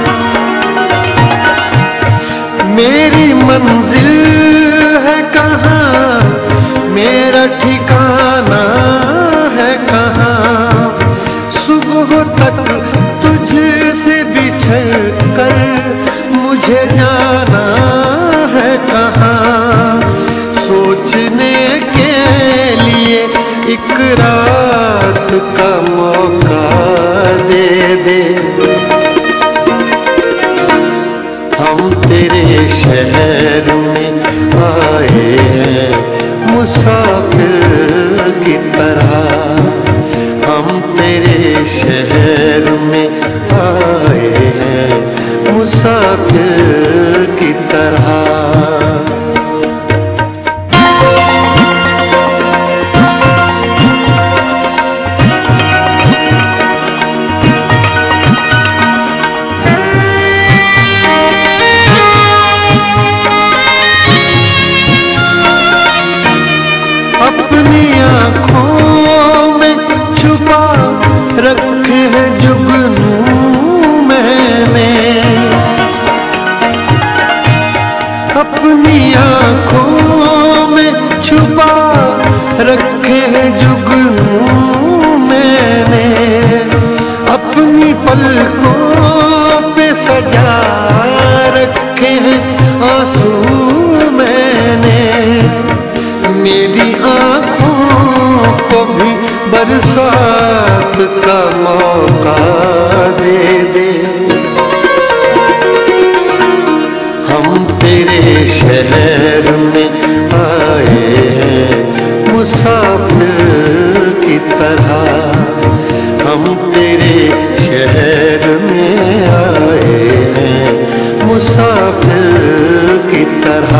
میری منزل ہے کہاں، میرا ٹھکانہ ہے کہاں. صبح تک تجھ سے بچھڑ کر مجھے جانا ہے کہاں. سوچنے کے لیے ایک رات کا موقع دے دے. ہم تیرے شہر میں آئے ہیں مسافر کی طرح، ہم تیرے شہر میں آئے ہیں مسافر کی طرح. अपनी आंखों में छुपा रखे हैं जुगनू मैंने, अपनी पलकों पे सजा रखे हैं आंसू मैंने, मेरी आंखों को भी बरसात का मौका दे दे। हम तेरे शहर में आए हैं मुसाफिर की तरह, हम तेरे शहर में आए हैं मुसाफिर की तरह।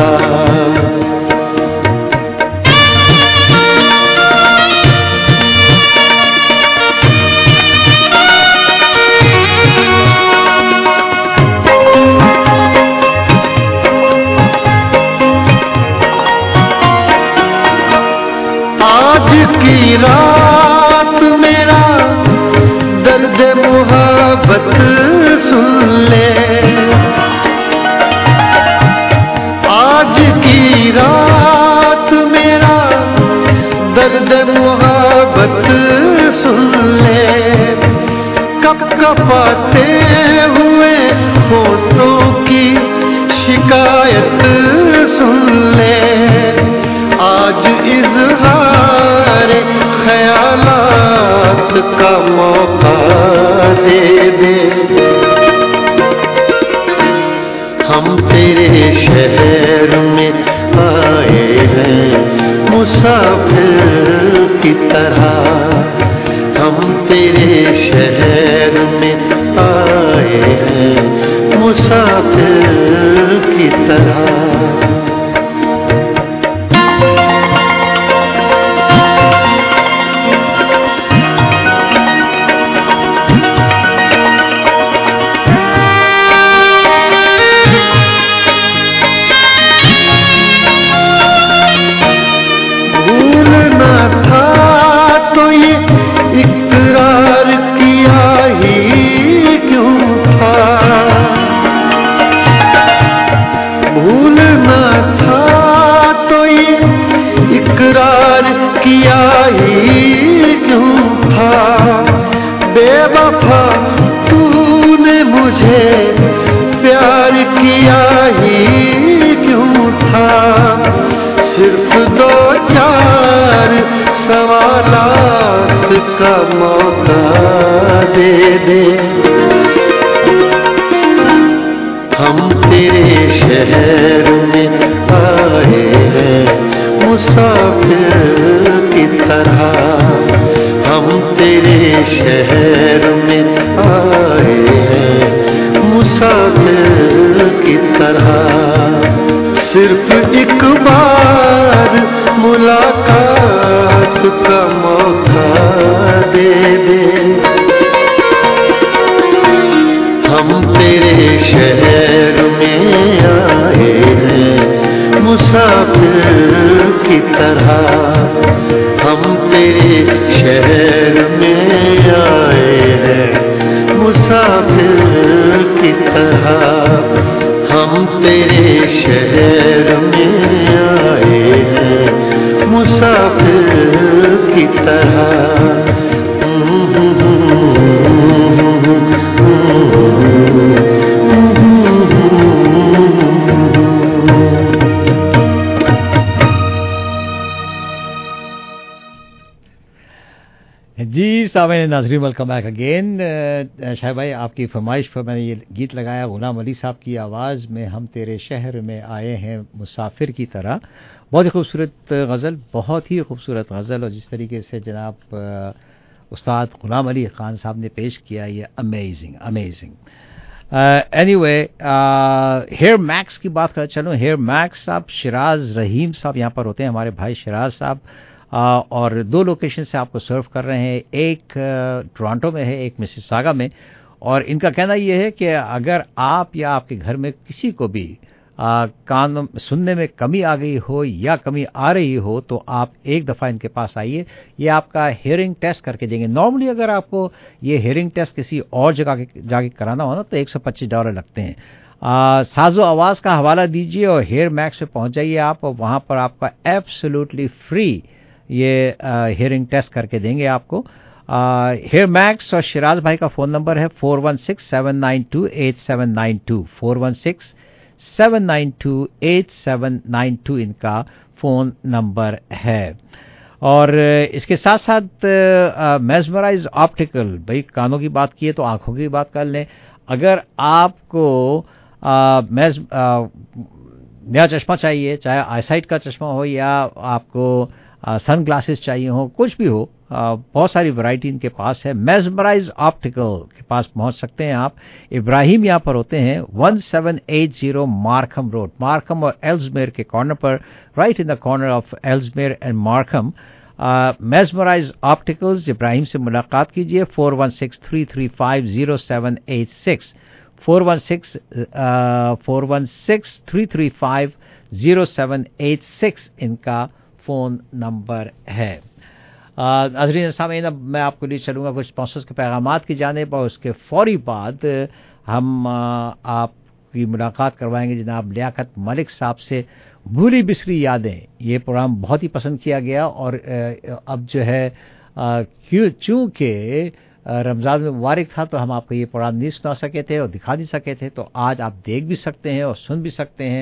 की रात मेरा दर्द मुहब्बत सुन ले, आज की रात मेरा दर्द मुहब्बत सुन ले, कप कपाते हुए होठों की शिकायत सुन ले, आज इज़हार ख्यालात का मौका दे दे। हम तेरे शहर में आए हैं मुसाफिर की तरह, हम तेरे शहर में आए हैं मुसाफिर की तरह। किया ही क्यों था बेवफा, तूने मुझे प्यार किया ही क्यों था, सिर्फ दो चार सवालात का मौका दे दे। हम तेरे शहर में आए हैं मुसाफिर की तरह, हम तेरे शहर में आए हैं मुसाफिर की तरह, सिर्फ एक बार मुलाकात का मौका दे दे। हम तेरे शहर में आए हैं मुसाफिर की तरह, हम तेरे शहर में आए हैं मुसाफिर की तरह, हम तेरे शहर में आए हैं मुसाफिर की तरह। जी सामईन नाज़रीन, वेलकम बैक अगेन। शाह भाई आपकी फरमाइश पर मैंने ये गीत लगाया, गुलाम अली साहब की आवाज़ में, हम तेरे शहर में आए हैं मुसाफिर की तरह। बहुत ही खूबसूरत गज़ल, बहुत ही खूबसूरत गज़ल, और जिस तरीके से जनाब उस्ताद गुलाम अली खान साहब ने पेश किया, ये amazing amazing. Anyway, Hair Max की बात कर चलो। हेयर मैक्स साहब शिराज रहीम साहब यहाँ पर होते हैं, हमारे भाई शिराज साहब, Uh, और दो लोकेशन से आपको सर्व कर रहे हैं, एक टोरंटो में है, एक मिसिसागा में। और इनका कहना यह है कि अगर आप या आपके घर में किसी को भी आ, कान सुनने में कमी आ गई हो या कमी आ रही हो, तो आप एक दफ़ा इनके पास आइए, ये आपका हेयरिंग टेस्ट करके देंगे। नॉर्मली अगर आपको ये हेयरिंग टेस्ट किसी और जगह जाके कराना हो ना, तो एक सौ पच्चीस डॉलर लगते हैं। साजो आवाज़ का हवाला दीजिए और हेयर मैक्स पे पहुंच जाइए आप, और वहाँ पर आपका एब्सोल्युटली फ्री ये हियरिंग टेस्ट करके देंगे आपको। हेयर मैक्स और शिराज भाई का फ़ोन नंबर है four one six seven nine two eight seven nine two, four one six seven nine two eight seven nine two इनका फ़ोन नंबर है। और इसके साथ साथ मेस्मराइज ऑप्टिकल, भाई कानों की बात की है तो आँखों की बात कर लें। अगर आपको मेज नया चश्मा चाहिए, चाहे आईसाइट का चश्मा हो या आपको सन ग्लासेस चाहिए हो, कुछ भी हो, आ, बहुत सारी वैरायटी इनके पास है। मेस्मराइज ऑप्टिकल के पास पहुंच सकते हैं आप। इब्राहिम यहाँ पर होते हैं one seven eight zero Markham road, Markham और एल्समेयर के कॉर्नर पर, right in the corner of Ellesmere and Markham. Mesmerize opticals, Ibrahim से मुलाकात कीजिए four one six three three five zero seven eight six, four one six four one six three three five zero seven eight six इनका phone number है। नाज़रीन सामीन, अब मैं आपको लिए चलूँगा कुछ स्पॉन्सर्स के पैगामात की जानिब, और उसके फौरी बाद हम आपकी मुलाकात करवाएंगे जनाब लियाकत मलिक साहब से। भूली बिसरी यादें, ये प्रोग्राम बहुत ही पसंद किया गया, और अब जो है क्यों चूँकि रमज़ान में मुबारक था तो हम आपको ये प्रोग्राम नहीं सुना सके थे और दिखा नहीं सके थे, तो आज आप देख भी सकते हैं और सुन भी सकते हैं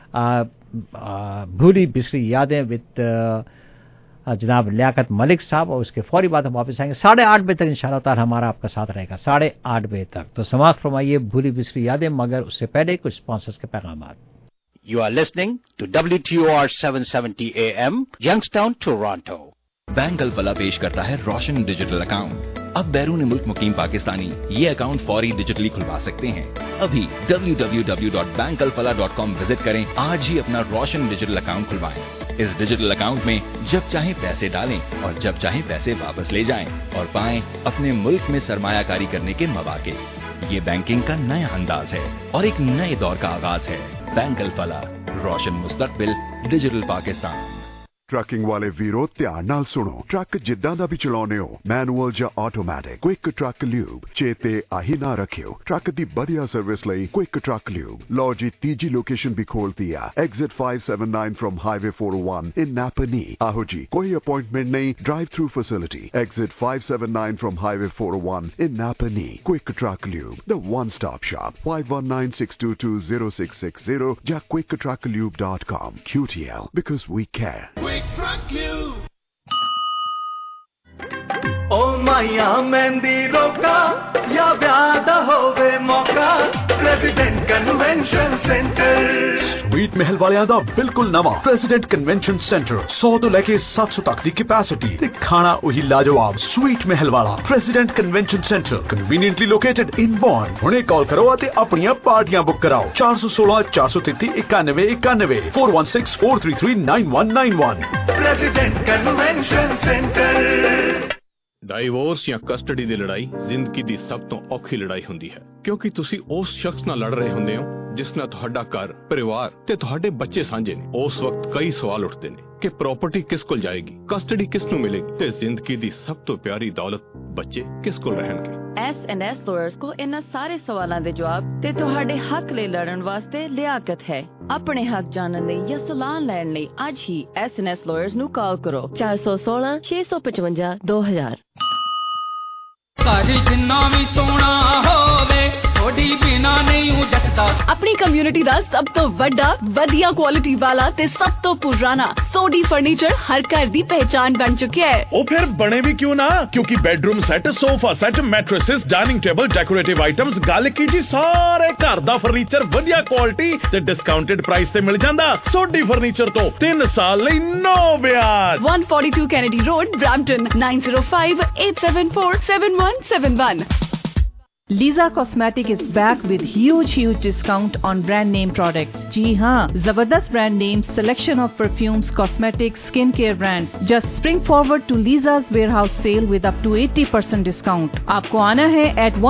भूली बिसरी यादें विद जनाब लियाकत मलिक साहब। और उसके फौरी बाद हम वापस आएंगे साढ़े आठ बजे तक इंशाअल्लाह ताला हमारा आपका साथ रहेगा, साढ़े आठ बजे तक। तो समाप्त फरमाइए भूली बिसरी यादें, मगर उससे पहले कुछ स्पॉन्सर्स के पैगामात। You are listening to W T O R seven seventy A M, Youngstown, Toronto. Bank Alfalah पेश करता है रोशन डिजिटल अकाउंट। अब बैरून मुल्क मुकीम पाकिस्तानी ये अकाउंट फौरी डिजिटली खुलवा सकते हैं। अभी W W W dot Bank Alfalah dot com visit करें, आज ही अपना रोशन डिजिटल अकाउंट खुलवाएं। इस डिजिटल अकाउंट में जब चाहे पैसे डालें और जब चाहे पैसे वापस ले जाएं और पाएं अपने मुल्क में सरमायाकारी करने के मौके। ये बैंकिंग का नया अंदाज है और एक नए दौर का आगाज है। बैंक अलफला, रोशन मुस्तकबिल, डिजिटल पाकिस्तान। ट्रकिंग वाले वीरो ध्यान नाल सुनो, ट्रक जिद्दां दा भी चलाउने हो, मैनुअल ਜਾਂ ਆਟੋਮੈਟਿਕ, क्विक ट्रक ल्यूब चेते आही ना रखियो। ट्रक दी बढ़िया सर्विस ਲਈ क्विक ट्रक ल्यूब। लो जी तीजी लोकेशन भी खोलती है, exit five seven nine from highway four O one in Napanee. आहो जी, कोई अपॉइंटमेंट नहीं, drive through facility, exit five seven nine from highway four O one in Napanee. Quick truck lube, the one stop shop, five one nine six two two zero six six zero या quick truck lube dot com. Q T L, because we care. ओ माया मेहंदी रोका या ब्याह होवे मौका, president convention centre. Sweet महल वालियां दा बिल्कुल नवा प्रेसिडेंट कन्वेंशन सेंटर, सौ तो लेके सात सौ तक दी कैपेसिटी ते खाना वही लाजवाब। स्वीट महल वाला president convention centre conveniently located in Bond. हुणे कॉल करो आते अपनी पार्टियां बुक कराओ, चार सौ सोलह चार सौ तेती इक्यानवे इक्यानवे, four one six four three three nine one nine one. President convention centre. Divorce ਜਾਂ ਕਸਟਡੀ ਦੀ ਲੜਾਈ ਜ਼ਿੰਦਗੀ ਦੀ ਸਭ ਤੋਂ ਔਖੀ ਲੜਾਈ ਹੁੰਦੀ ਹੈ, ਕਿਉਂਕਿ ਤੁਸੀਂ ਉਸ ਸ਼ਖਸ ਨਾਲ ਲੜ ਰਹੇ ਹੁੰਦੇ ਹੋ ਜਿਸ ਨਾਲ ਤੁਹਾਡਾ ਘਰ, ਪਰਿਵਾਰ ਤੇ ਤੁਹਾਡੇ ਬੱਚੇ ਸਾਂਝੇ ਨੇ। ਉਸ ਵਕਤ ਕਈ ਸਵਾਲ ਉੱਠਦੇ ਨੇ ਕਿ ਪ੍ਰਾਪਰਟੀ ਕਿਸ ਕੋਲ ਜਾਏਗੀ, ਕਸਟਡੀ ਕਿਸ ਨੂੰ ਮਿਲੇਗੀ ਤੇ ਜ਼ਿੰਦਗੀ ਦੀ ਸਭ ਤੋਂ ਪਿਆਰੀ ਦੌਲਤ ਬੱਚੇ ਕਿਸ ਕੋਲ ਰਹਿਣਗੇ। ਐਸ ਐਂਡ ਐਸ ਲਾਇਰਸ ਕੋ ਇਹਨਾਂ ਸਾਰੇ ਸਵਾਲਾਂ ਦੇ ਜਵਾਬ ਤੇ ਤੁਹਾਡੇ ਹੱਕ ਲਈ ਲੜਨ ਵਾਸਤੇ ਲਿਆਕਤ ਹੈ। ਆਪਣੇ ਹੱਕ ਜਾਣਨ ਲਈ ਜਾਂ ਸਲਾਹ ਲੈਣ ਲਈ ਅੱਜ ਹੀ ਐਸ ਐਂਡ ਐਸ ਲਾਇਰਸ ਨੂੰ ਕਾਲ ਕਰੋ, ਚਾਰ ਸੌ ਸੋਲਾਂ ਛੇ ਸੌ ਪਚਵੰਜਾ ਦੋ ਹਜ਼ਾਰ। ਸਾਡੀ ਜਿੰਨਾ ਵੀ ਸੋਹਣਾ ਹੋਵੇ ਥੋੜੀ ਬਿਨਾ ਨਹੀਂ ਹੂੰ ਜੱਟਦਾ। ਆਪਣੀ ਕਮਿਊਨਿਟੀ ਦਾ ਸਭ ਤੋਂ ਵੱਡਾ, ਵਧੀਆ ਕੁਆਲਿਟੀ ਵਾਲਾ ਤੇ ਸਭ ਤੋਂ ਪੁਰਾਣਾ ਸੋਡੀ ਫਰਨੀਚਰ ਹਰ ਘਰ ਦੀ ਪਹਿਚਾਨ ਬਣ ਚੁੱਕਿਆ ਹੈ। ਉਹ ਫਿਰ ਬਣੇ ਵੀ ਕਿਉਂ ਨਾ, ਕਿਉਂਕਿ bedroom set, sofa set, mattresses, dining table, decorative items, ਗੱਲ ਕੀ ਜੀ ਸਾਰੇ ਘਰ ਦਾ ਫਰਨੀਚਰ ਵਧੀਆ ਕੁਆਲਿਟੀ ਤੇ ਡਿਸਕਾਊਂਟਡ ਪ੍ਰਾਈਸ ਤੇ ਮਿਲ ਜਾਂਦਾ। ਸੋਡੀ ਫਰਨੀਚਰ ਤੋਂ ਤਿੰਨ ਸਾਲ ਲਈ ਨੋ ਵਿਆਜ। one forty-two Kennedy Road, Brampton, nine zero five eight seven four seven one seven one. Lisa Cosmetic is back with huge huge discount on brand name products. जी हाँ, जबरदस्त brand names, selection of perfumes, cosmetics, skincare brands. Just spring forward to Lisa's warehouse sale with up to eighty percent discount. आपको आना है at